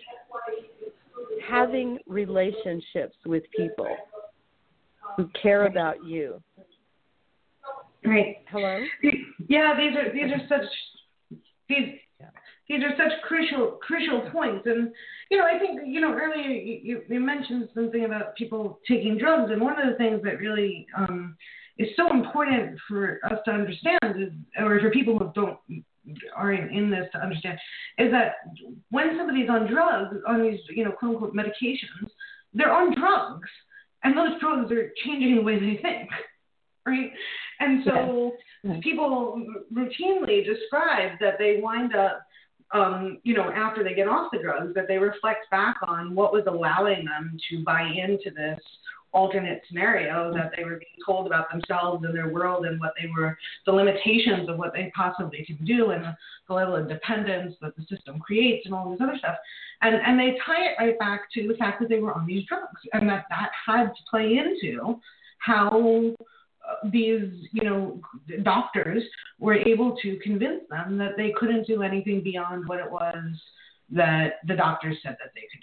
C: having relationships with people who care about you.
B: Right.
C: Hello?
B: Yeah, these are these are such these these are such crucial crucial points. And you know, I think you know earlier you, you mentioned something about people taking drugs, and one of the things that really um, is so important for us to understand is, or for people who don't are in, in this to understand, is that when somebody's on drugs, on these you know quote unquote medications, they're on drugs, and those drugs are changing the way they think. Right. And so yes. people routinely describe that they wind up, um, you know, after they get off the drugs, that they reflect back on what was allowing them to buy into this alternate scenario that they were being told about themselves and their world and what they were, the limitations of what they possibly could do and the, the level of dependence that the system creates and all this other stuff. And, and they tie it right back to the fact that they were on these drugs and that that had to play into how these, you know, doctors were able to convince them that they couldn't do anything beyond what it was that the doctors said that they could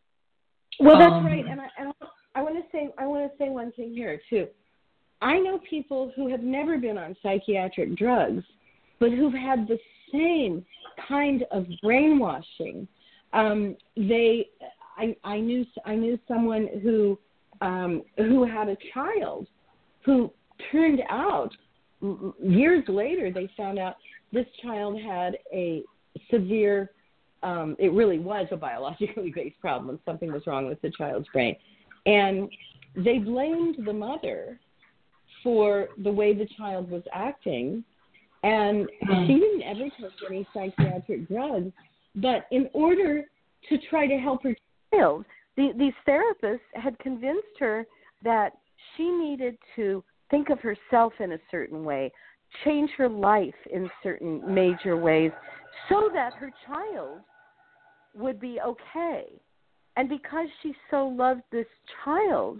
B: do.
C: Well, that's
B: um,
C: right, and I, and I want to say I want to say one thing here too. I know people who have never been on psychiatric drugs, but who've had the same kind of brainwashing. Um, they, I, I knew I knew someone who um, who had a child who turned out, years later, they found out this child had a severe, um, it really was a biologically based problem. Something was wrong with the child's brain. And they blamed the mother for the way the child was acting. And she didn't ever take any psychiatric drugs. But in order to try to help her child, the, these therapists had convinced her that she needed to think of herself in a certain way, change her life in certain major ways so that her child would be okay. And because she so loved this child,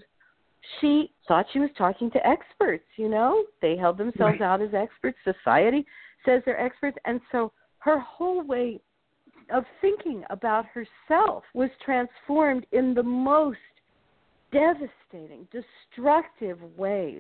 C: she thought she was talking to experts, you know. They held themselves right. out as experts. Society says they're experts. And so her whole way of thinking about herself was transformed in the most devastating, destructive ways.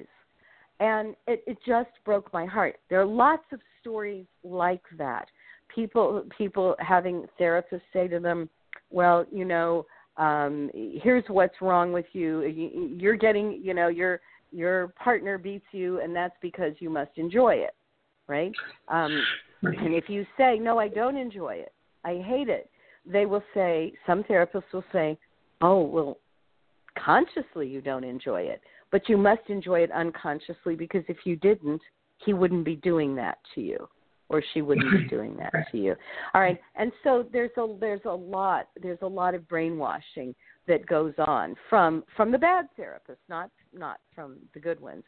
C: And it, it just broke my heart. There are lots of stories like that. People people having therapists say to them, well, you know, um, here's what's wrong with you. you. You're getting, you know, your your partner beats you, and that's because you must enjoy it, right? Um, and if you say, no, I don't enjoy it, I hate it, they will say, some therapists will say, oh, well, consciously you don't enjoy it. But you must enjoy it unconsciously because if you didn't, he wouldn't be doing that to you, or she wouldn't be doing that to you. All right, and so there's a there's a lot there's a lot of brainwashing that goes on from from the bad therapists, not not from the good ones.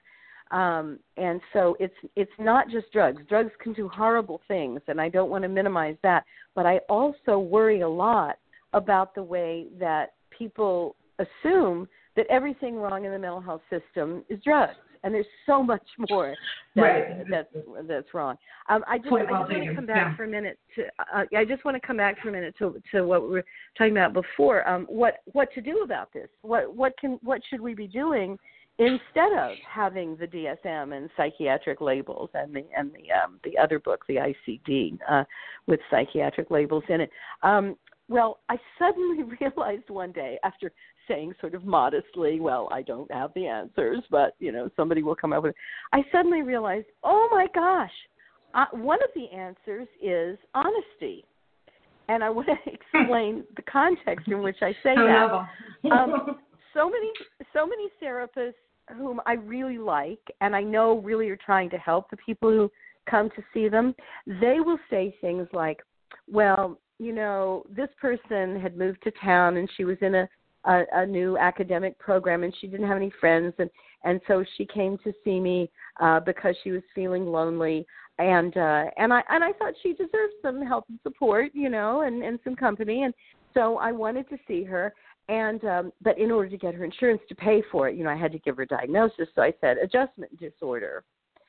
C: Um, and so it's it's not just drugs. Drugs can do horrible things, and I don't want to minimize that. But I also worry a lot about the way that people assume that everything wrong in the mental health system is drugs, and there's so much more that,
B: right.
C: that's that's wrong. Um, I just, I just want to come back yeah. for a minute to. Uh, I just want to come back for a minute to to what we were talking about before. Um, what what to do about this? What what can what should we be doing instead of having the D S M and psychiatric labels and the and the um, the other book, the I C D, uh, with psychiatric labels in it? Um, well, I suddenly realized one day after saying sort of modestly, well, I don't have the answers, but, you know, somebody will come up with it. I suddenly realized, oh, my gosh, uh, one of the answers is honesty. And I want to explain the context in which I say that. um, so many, so many therapists whom I really like and I know really are trying to help the people who come to see them, they will say things like, well, you know, this person had moved to town and she was in a A, a new academic program, and she didn't have any friends, and, and so she came to see me uh, because she was feeling lonely, and uh, and I and I thought she deserved some help and support, you know, and, and some company, and so I wanted to see her, and um, but in order to get her insurance to pay for it, you know, I had to give her a diagnosis, so I said adjustment disorder.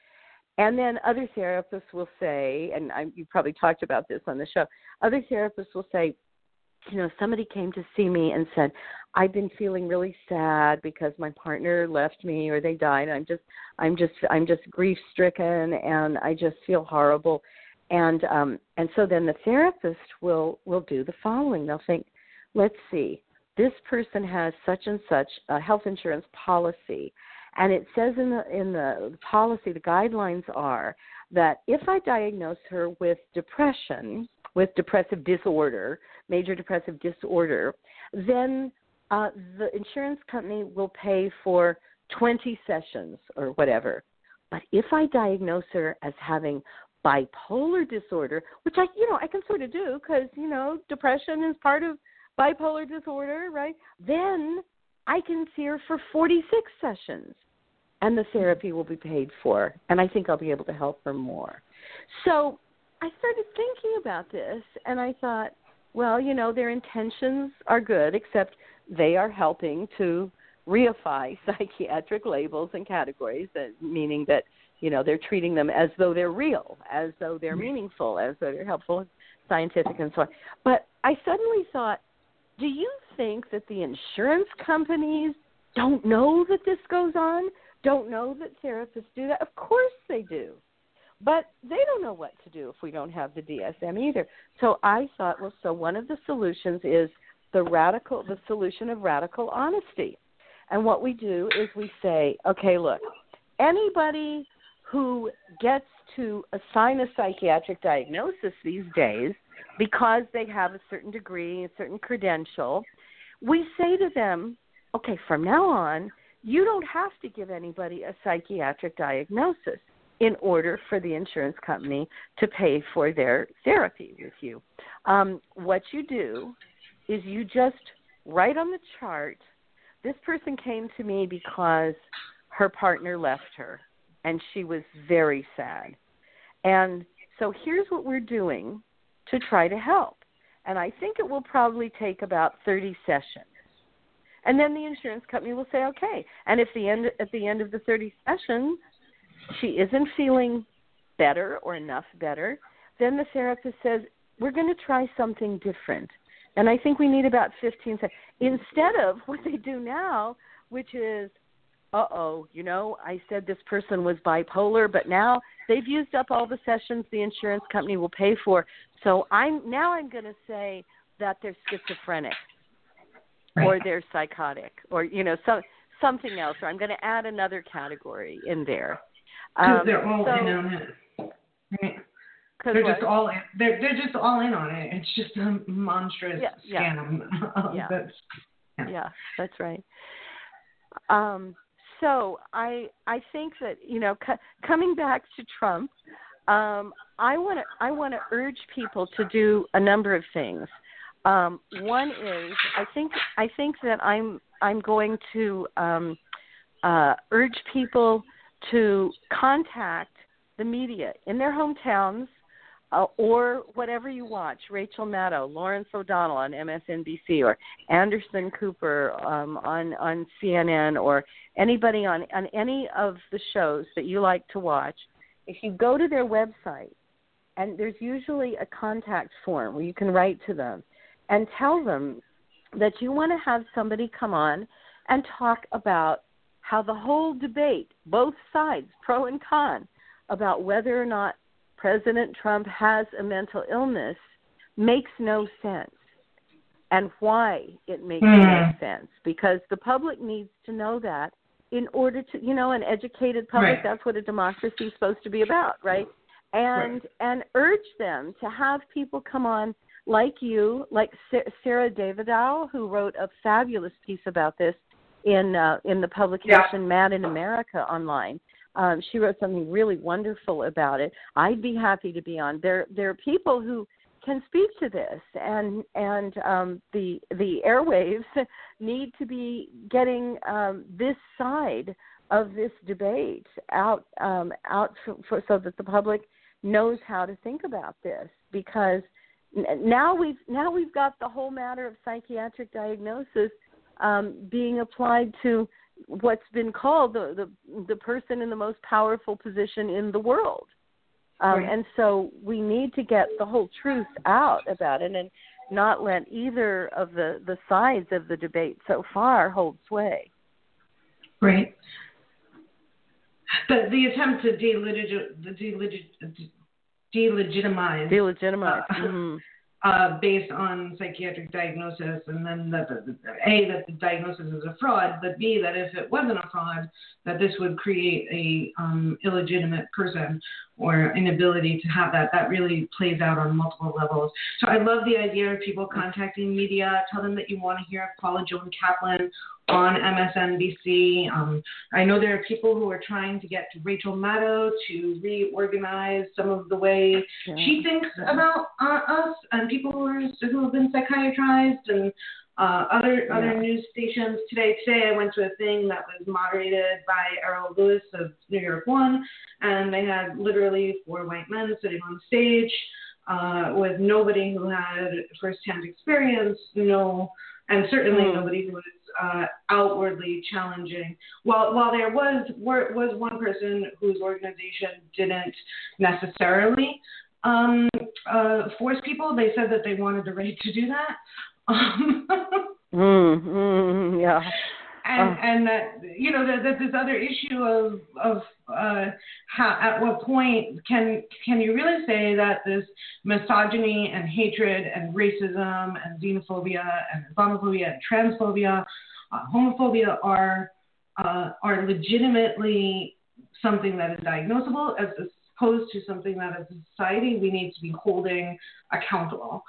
C: And then other therapists will say, and I, you probably talked about this on the show, other therapists will say, you know, somebody came to see me and said, I've been feeling really sad because my partner left me or they died. I'm just, I'm just, I'm just grief stricken and I just feel horrible. And, um, and so then the therapist will, will do the following. They'll think, let's see, this person has such and such a health insurance policy. And it says in the, in the policy, the guidelines are that if I diagnose her with depression, with depressive disorder, major depressive disorder, then uh, the insurance company will pay for twenty sessions or whatever. But if I diagnose her as having bipolar disorder, which I, you know, I can sort of do because, you know, depression is part of bipolar disorder, right? Then I can see her for forty-six sessions and the therapy will be paid for. And I think I'll be able to help her more. So I started thinking about this and I thought, well, you know, their intentions are good, except they are helping to reify psychiatric labels and categories, that, meaning that, you know, they're treating them as though they're real, as though they're meaningful, as though they're helpful, scientific, and so on. But I suddenly thought, do you think that the insurance companies don't know that this goes on, don't know that therapists do that? Of course they do. But they don't know what to do if we don't have the D S M either. So I thought, well, so one of the solutions is the radical, the solution of radical honesty. And what we do is we say, okay, look, anybody who gets to assign a psychiatric diagnosis these days because they have a certain degree, a certain credential, we say to them, okay, from now on, you don't have to give anybody a psychiatric diagnosis in order for the insurance company to pay for their therapy with you. Um, what you do is you just write on the chart, this person came to me because her partner left her, and she was very sad. And so here's what we're doing to try to help. And I think it will probably take about thirty sessions. And then the insurance company will say, okay. And if the end, at the end of the thirty sessions, she isn't feeling better or enough better, then the therapist says, we're going to try something different. And I think we need about fifteen seconds. Instead of what they do now, which is, uh-oh, you know, I said this person was bipolar, but now they've used up all the sessions the insurance company will pay for. So I'm now I'm going to say that they're schizophrenic right. or they're psychotic or, you know, so, something else. Or I'm going to add another category in there.
B: Because um, they're all so, in on it. Right. They're
C: what?
B: just all in, they're they're just all in on it. It's just a monstrous
C: yeah,
B: scam.
C: Yeah. Yeah.
B: that's,
C: yeah. yeah, that's right. Um, so I I think that, you know, c- coming back to Trump, um, I want to I want to urge people to do a number of things. Um, one is I think I think that I'm I'm going to um, uh, urge people to contact the media in their hometowns uh, or whatever you watch, Rachel Maddow, Lawrence O'Donnell on M S N B C, or Anderson Cooper um, on, on C N N, or anybody on, on any of the shows that you like to watch. If you go to their website, and there's usually a contact form where you can write to them and tell them that you want to have somebody come on and talk about how the whole debate, both sides, pro and con, about whether or not President Trump has a mental illness makes no sense, and why it makes mm. no sense, because the public needs to know that in order to, you know, an educated public, right. that's what a democracy is supposed to be about, right? And right. and urge them to have people come on like you, like Sarah Davidow, who wrote a fabulous piece about this in uh, in the publication yeah. Mad in America online. Um, she wrote something really wonderful about it. I'd be happy to be on. There there are people who can speak to this, and and um, the the airwaves need to be getting um, this side of this debate out um, out for, for, so that the public knows how to think about this, because now we've now we've got the whole matter of psychiatric diagnosis um, being applied to what's been called the, the the person in the most powerful position in the world, um, right. and so we need to get the whole truth out about it. And not let either of the, the sides of the debate so far hold sway.
B: Right. The the attempt to delegit, delegit, delegitimize,
C: delegitimize,
B: uh,
C: mm-hmm.
B: uh, based on psychiatric diagnosis, and then that the, the, A, that the diagnosis is a fraud, but B, that if it wasn't a fraud, that this would create a um, illegitimate person or inability to have that. That really plays out on multiple levels. So I love the idea of people contacting media, tell them that you want to hear Paula Joan Kaplan on M S N B C. Um, I know there are people who are trying to get to Rachel Maddow to reorganize some of the way yeah. she thinks about uh, us and people who, are, who have been psychiatrized and uh, other yeah. other news stations. Today, today I went to a thing that was moderated by Errol Lewis of New York One, and they had literally four white men sitting on stage uh, with nobody who had firsthand experience, no, and certainly mm. nobody who was uh, outwardly challenging. While while there was were, was one person whose organization didn't necessarily um, uh, force people, they said that they wanted the right to do that. Um,
C: mm, mm, yeah.
B: And
C: oh.
B: and that you know that, that this other issue of of uh, how at what point can can you really say that this misogyny and hatred and racism and xenophobia and Islamophobia and transphobia, uh, homophobia are uh, are legitimately something that is diagnosable as opposed to something that as a society we need to be holding accountable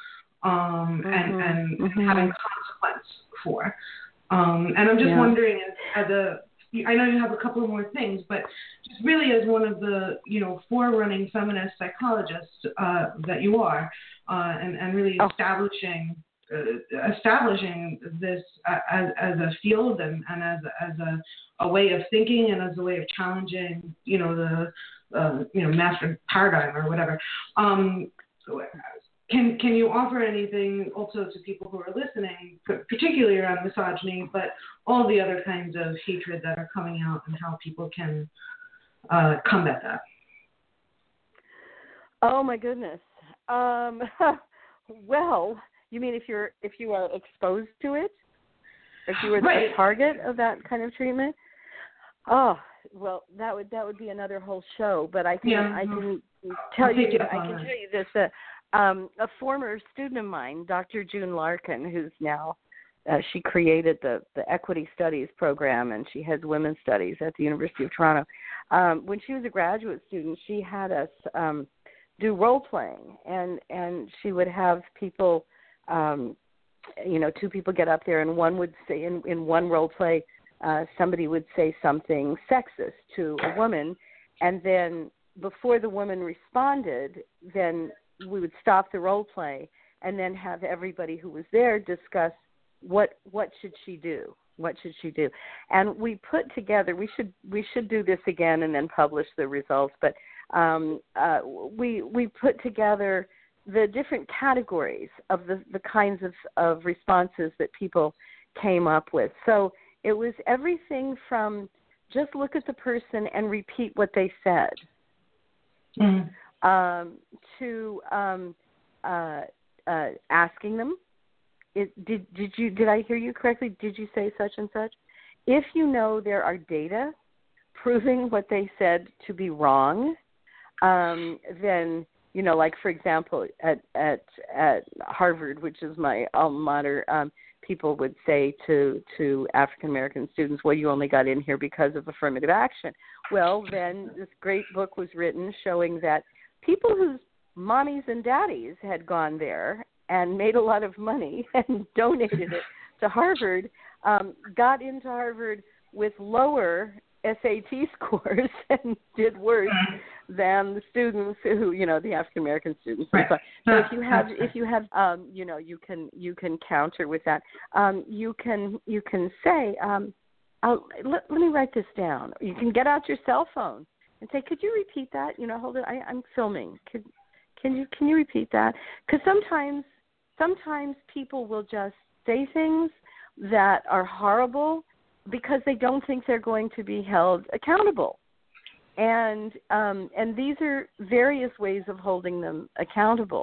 B: um, mm-hmm. and and
C: mm-hmm.
B: having consequence for. Um, and I'm just
C: yeah.
B: wondering, as, as a, I know you have a couple more things, but just really as one of the, you know, forerunning feminist psychologists uh, that you are, uh, and, and really
C: oh.
B: establishing uh, establishing this uh, as, as a field and, and as as a, a way of thinking and as a way of challenging, you know, the uh, you know master paradigm or whatever. Um, so, Can can you offer anything also to people who are listening, particularly around misogyny, but all the other kinds of hatred that are coming out and how people can uh, combat that?
C: Oh my goodness. Um, well, you mean if you're if you are exposed to it, if you were
B: right.
C: a target of that kind of treatment? Oh, well, that would that would be another whole show. But I can
B: yeah.
C: I can tell
B: I'll
C: you
B: you
C: I can
B: that.
C: tell you this. Uh, Um, a former student of mine, Doctor June Larkin, who's now, uh, she created the, the Equity Studies program, and she heads women's studies at the University of Toronto. Um, when she was a graduate student, she had us um, do role-playing, and, and she would have people, um, you know, two people get up there, and one would say, in, in one role-play, uh, somebody would say something sexist to a woman, and then before the woman responded, then we would stop the role play and then have everybody who was there discuss what what should she do, what should she do, and we put together. We should we should do this again and then publish the results. But um, uh, we we put together the different categories of the, the kinds of, of responses that people came up with. So it was everything from just look at the person and repeat what they said.
B: Mm-hmm.
C: Um, to um, uh, uh, asking them, it, did did you did I hear you correctly? Did you say such and such? If you know there are data proving what they said to be wrong, um, then you know, like for example, at at at Harvard, which is my alma mater, um, people would say to to African American students, "Well, you only got in here because of affirmative action." Well, then this great book was written showing that people whose mommies and daddies had gone there and made a lot of money and donated it to Harvard um, got into Harvard with lower S A T scores and did worse than the students who, you know, the African American students.
B: Right.
C: So, so if you have, if you have, um, you know, you can you can counter with that. Um, you can you can say, um, I'll, let, let me write this down. You can get out your cell phone and say, could you repeat that? You know, hold it. I, I'm filming. Could, can you can you repeat that? Because sometimes sometimes people will just say things that are horrible because they don't think they're going to be held accountable. And um, and these are various ways of holding them accountable.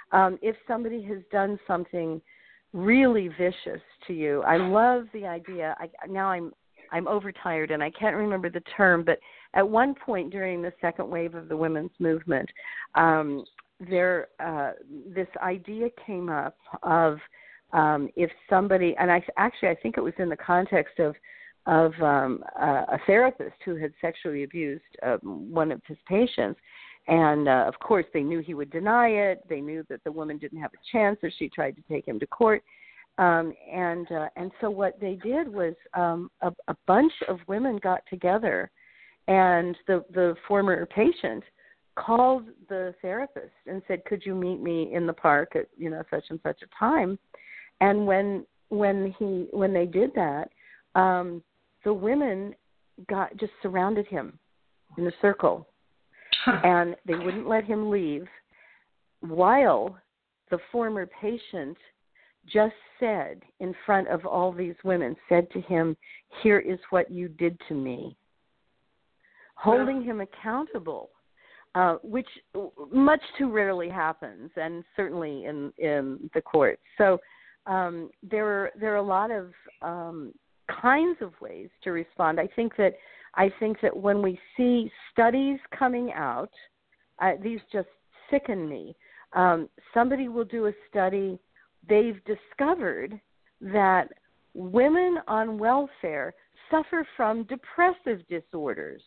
C: Um, if somebody has done something really vicious to you, I love the idea. I, now I'm I'm overtired and I can't remember the term, but at one point during the second wave of the women's movement, um, there uh, this idea came up of um, if somebody, and I actually I think it was in the context of of um, uh, a therapist who had sexually abused uh, one of his patients. And, uh, of course, they knew he would deny it. They knew that the woman didn't have a chance if she tried to take him to court. Um, and uh, and so what they did was um, a, a bunch of women got together, and the, the former patient called the therapist and said, could you meet me in the park at, you know, such and such a time? And when when he when they did that, um, the women got just surrounded him in a circle, and they wouldn't let him leave, while the former patient just said in front of all these women, said to him, here is what you did to me, holding him accountable, uh, which much too rarely happens, and certainly in, in the courts. So um, there are, there are a lot of um, kinds of ways to respond. I think that I think that when we see studies coming out, uh, these just sicken me. Um, somebody will do a study. They've discovered that women on welfare suffer from depressive disorders.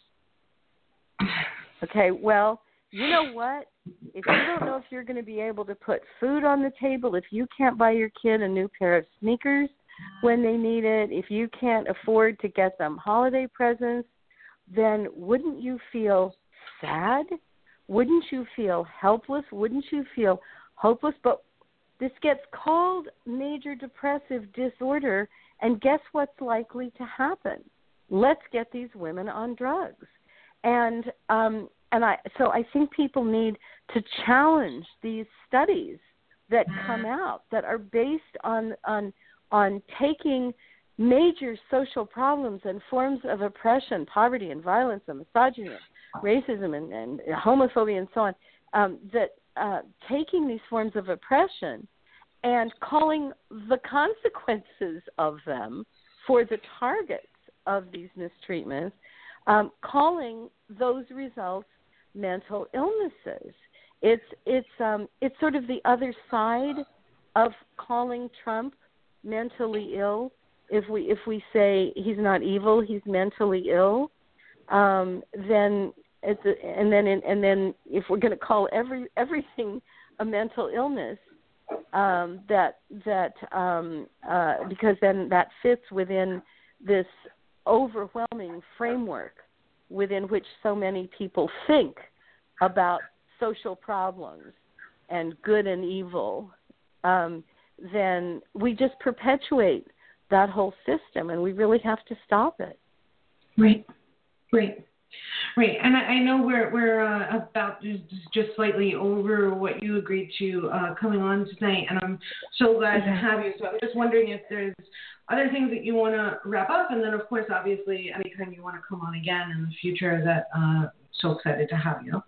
C: Okay, well, you know what? If you don't know if you're going to be able to put food on the table, if you can't buy your kid a new pair of sneakers when they need it, if you can't afford to get them holiday presents, then wouldn't you feel sad? Wouldn't you feel helpless? Wouldn't you feel hopeless? But this gets called major depressive disorder, and guess what's likely to happen? Let's get these women on drugs. And um, and I so I think people need to challenge these studies that come out that are based on on on taking major social problems and forms of oppression, poverty and violence and misogyny, and racism and, and homophobia and so on, um, that uh, taking these forms of oppression and calling the consequences of them for the targets of these mistreatments, um, calling those results mental illnesses. It's it's um, it's sort of the other side of calling Trump mentally ill. If we if we say he's not evil, he's mentally ill, um, then it's a, and then in, and then if we're going to call every everything a mental illness, um, that that um, uh, because then that fits within this overwhelming framework within which so many people think about social problems and good and evil, um, then we just perpetuate that whole system, and we really have to stop it.
B: Right, right, right. And I, I know we're we're uh, about just, just slightly over what you agreed to uh, coming on tonight, and I'm so glad to have you. So I'm just wondering if there's other things that you want to wrap up, and then of course, obviously, anytime you want to come on again in the future, that uh, so excited to have you.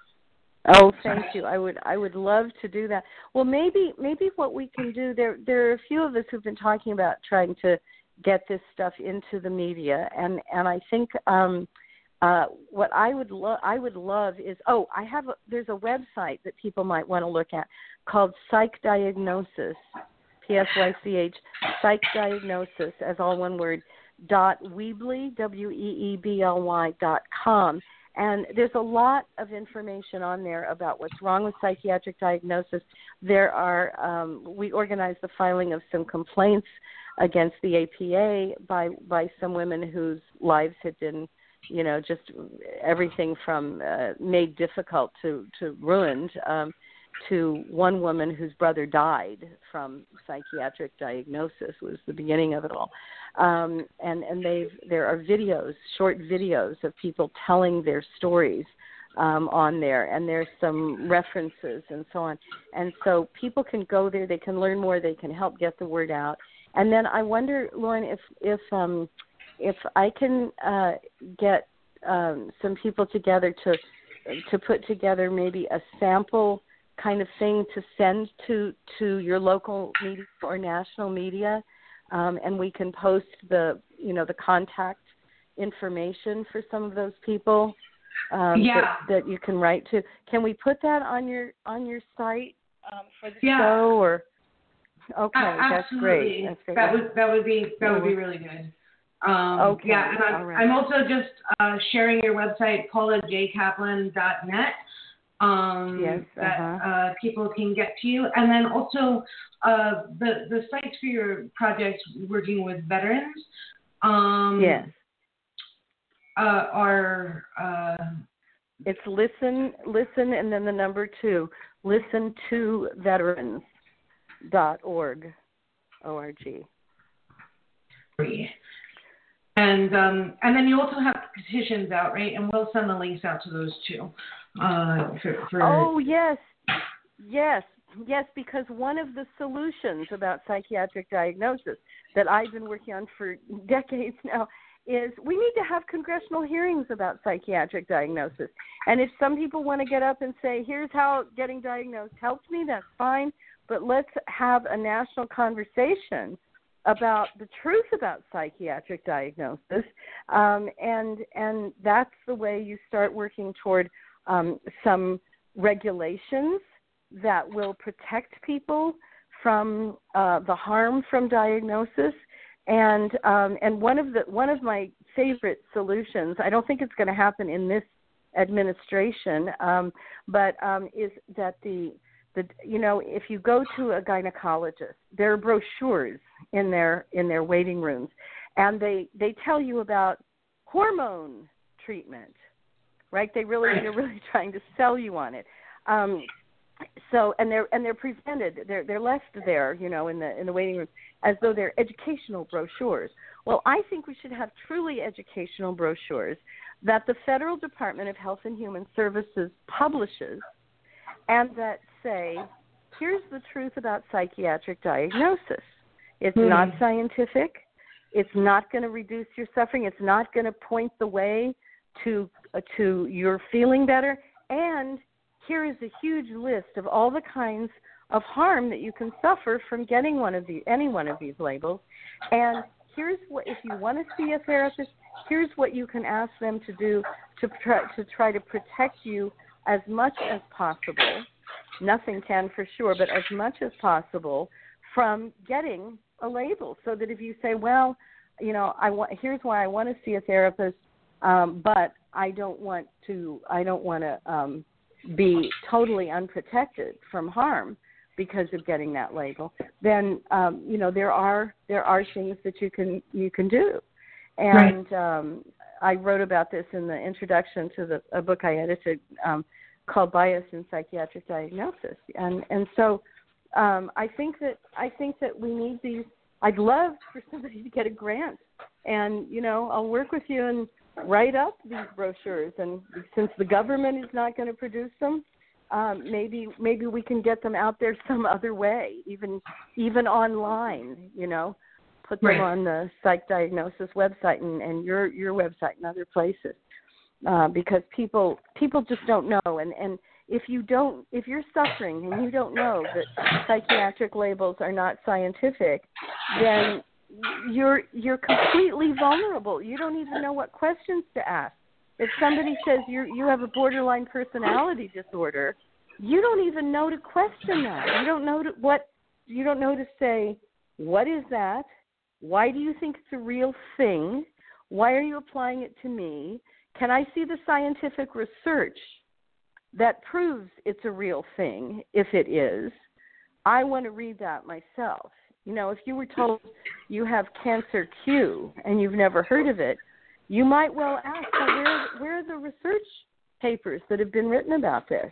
C: Oh, thank you. I would I would love to do that. Well, maybe maybe what we can do, there there are a few of us who've been talking about trying to get this stuff into the media, and, and I think um, uh, what I would love I would love is oh I have a, there's a website that people might want to look at called Psych Diagnosis, P S Y C H, Psych Diagnosis, as all one word, dot Weebly, W E E B L Y dot com. And there's a lot of information on there about what's wrong with psychiatric diagnosis. There are, um, we organized the filing of some complaints against the A P A by, by some women whose lives had been, you know, just everything from uh, made difficult to, to ruined, um, to one woman whose brother died from psychiatric diagnosis was the beginning of it all. Um, and and they've, there are videos, short videos of people telling their stories um, on there, and there's some references and so on. And so people can go there, they can learn more, they can help get the word out. And then I wonder, Lauren, if if um, if I can uh, get um, some people together to to put together maybe a sample kind of thing to send to, to your local media or national media, um, and we can post the, you know, the contact information for some of those people um,
B: yeah.
C: that, that you can write to. Can we put that on your on your site um, for the
B: yeah.
C: show? Or okay,
B: uh,
C: that's great. That's great.
B: That would that would be that would be really good. Um,
C: okay.
B: Yeah, and I'm,
C: right.
B: I'm also just uh, sharing your website, paula j kaplan dot net. Um,
C: yes,
B: that
C: uh-huh.
B: uh, people can get to you, and then also uh, the the sites for your projects working with veterans. Um,
C: yes,
B: uh, are uh,
C: it's listen, listen, and then the number two, listen to veterans dot org, O R G.
B: And um, and then you also have petitions out, right? And we'll send the links out to those too. Uh, for, for
C: oh yes, yes, yes. Because one of the solutions about psychiatric diagnosis that I've been working on for decades now is we need to have congressional hearings about psychiatric diagnosis. And if some people want to get up and say, "Here's how getting diagnosed helped me," that's fine. But let's have a national conversation about the truth about psychiatric diagnosis, um, and and that's the way you start working toward um, some regulations that will protect people from uh, the harm from diagnosis. And um, and one of the one of my favorite solutions, I don't think it's going to happen in this administration, um, but um, is that the The, you know, if you go to a gynecologist, there are brochures in their in their waiting rooms, and they, they tell you about hormone treatment, right? They really they're really trying to sell you on it. Um, so and they're and they're presented they're they're left there, you know, in the in the waiting room as though they're educational brochures. Well, I think we should have truly educational brochures that the Federal Department of Health and Human Services publishes, and that say, here's the truth about psychiatric diagnosis. It's mm. not scientific. It's not going to reduce your suffering. It's not going to point the way to uh, to your feeling better. And here is a huge list of all the kinds of harm that you can suffer from getting one of the any one of these labels. And here's what, if you want to see a therapist, here's what you can ask them to do to try, to try to protect you as much as possible. Nothing can for sure, but as much as possible from getting a label, so that if you say, well, you know, I want, here's why I want to see a therapist, um, but I don't want to, I don't want to um, be totally unprotected from harm because of getting that label, then um, you know there are there are things that you can you can do, and right. um, I wrote about this in the introduction to the a book I edited um, called Bias in Psychiatric Diagnosis, and and so um, I think that I think that we need these. I'd love for somebody to get a grant, and you know I'll work with you and write up these brochures. And since the government is not going to produce them, um, maybe maybe we can get them out there some other way, even even online. You know, put them right. on the Psych Diagnosis website and, and your your website and other places, uh, because people people just don't know. And, and if you don't, if you're suffering and you don't know that psychiatric labels are not scientific, then you're you're completely vulnerable. You don't even know what questions to ask. If somebody says you you have a borderline personality disorder, you don't even know to question that. You don't know to, what you don't know to say, what is that? Why do you think it's a real thing? Why are you applying it to me? Can I see the scientific research that proves it's a real thing, if it is? I want to read that myself. You know, if you were told you have cancer Q and you've never heard of it, you might well ask, well, where, where are the research papers that have been written about this?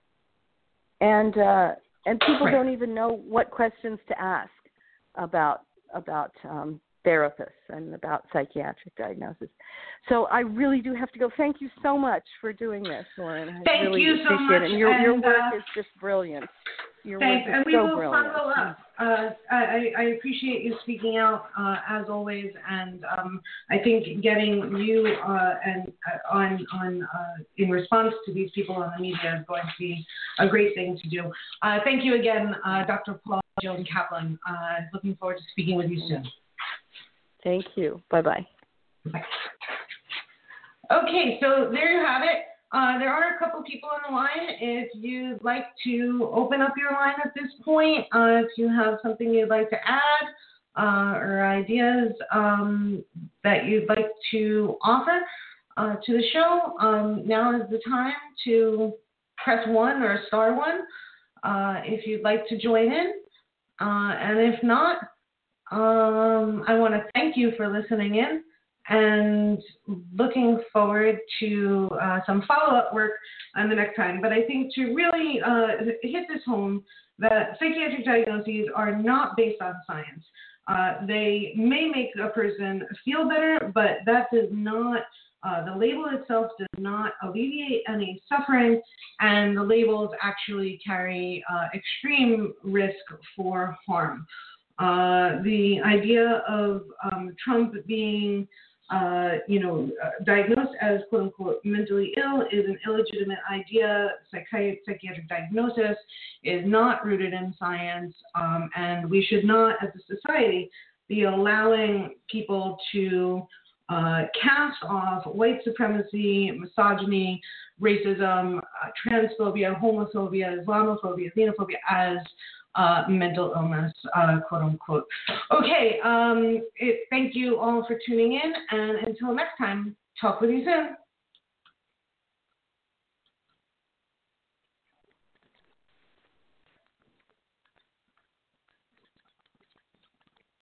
C: And uh, and people don't even know what questions to ask about about um, therapists and about psychiatric diagnosis. So I really do have to go. Thank you so much for doing this, Lauren. I
B: Thank
C: really
B: you so
C: appreciate
B: much.
C: it. And your,
B: and,
C: your work
B: uh,
C: is just brilliant. Your
B: Thanks,
C: work is
B: and we
C: so
B: will
C: brilliant.
B: follow up. Uh, I, I appreciate you speaking out uh, as always, and um, I think getting you uh, and uh, on on uh, in response to these people on the media is going to be a great thing to do. Uh, thank you again, uh, Doctor Paula Joan Kaplan. Uh, looking forward to speaking with you soon.
C: Thank you. Bye-bye.
B: Bye. Okay, so there you have it. Uh, there are a couple people on the line. If you'd like to open up your line at this point, uh, if you have something you'd like to add uh, or ideas um, that you'd like to offer uh, to the show, um, now is the time to press one or star one uh, if you'd like to join in. Uh, and if not, um, I want to thank you for listening in, and looking forward to uh, some follow-up work on the next time. But I think to really uh, hit this home, that psychiatric diagnoses are not based on science. Uh, they may make a person feel better, but that does not, uh, the label itself does not alleviate any suffering, and the labels actually carry uh, extreme risk for harm. Uh, the idea of um, Trump being Uh, you know, uh, diagnosed as quote-unquote mentally ill is an illegitimate idea. Psychiatric, psychiatric diagnosis is not rooted in science, um, and we should not, as a society, be allowing people to uh, cast off white supremacy, misogyny, racism, uh, transphobia, homophobia, Islamophobia, xenophobia as Uh, mental illness, uh, quote unquote. Okay, um, it, thank you all for tuning in, and until next time, talk with you soon.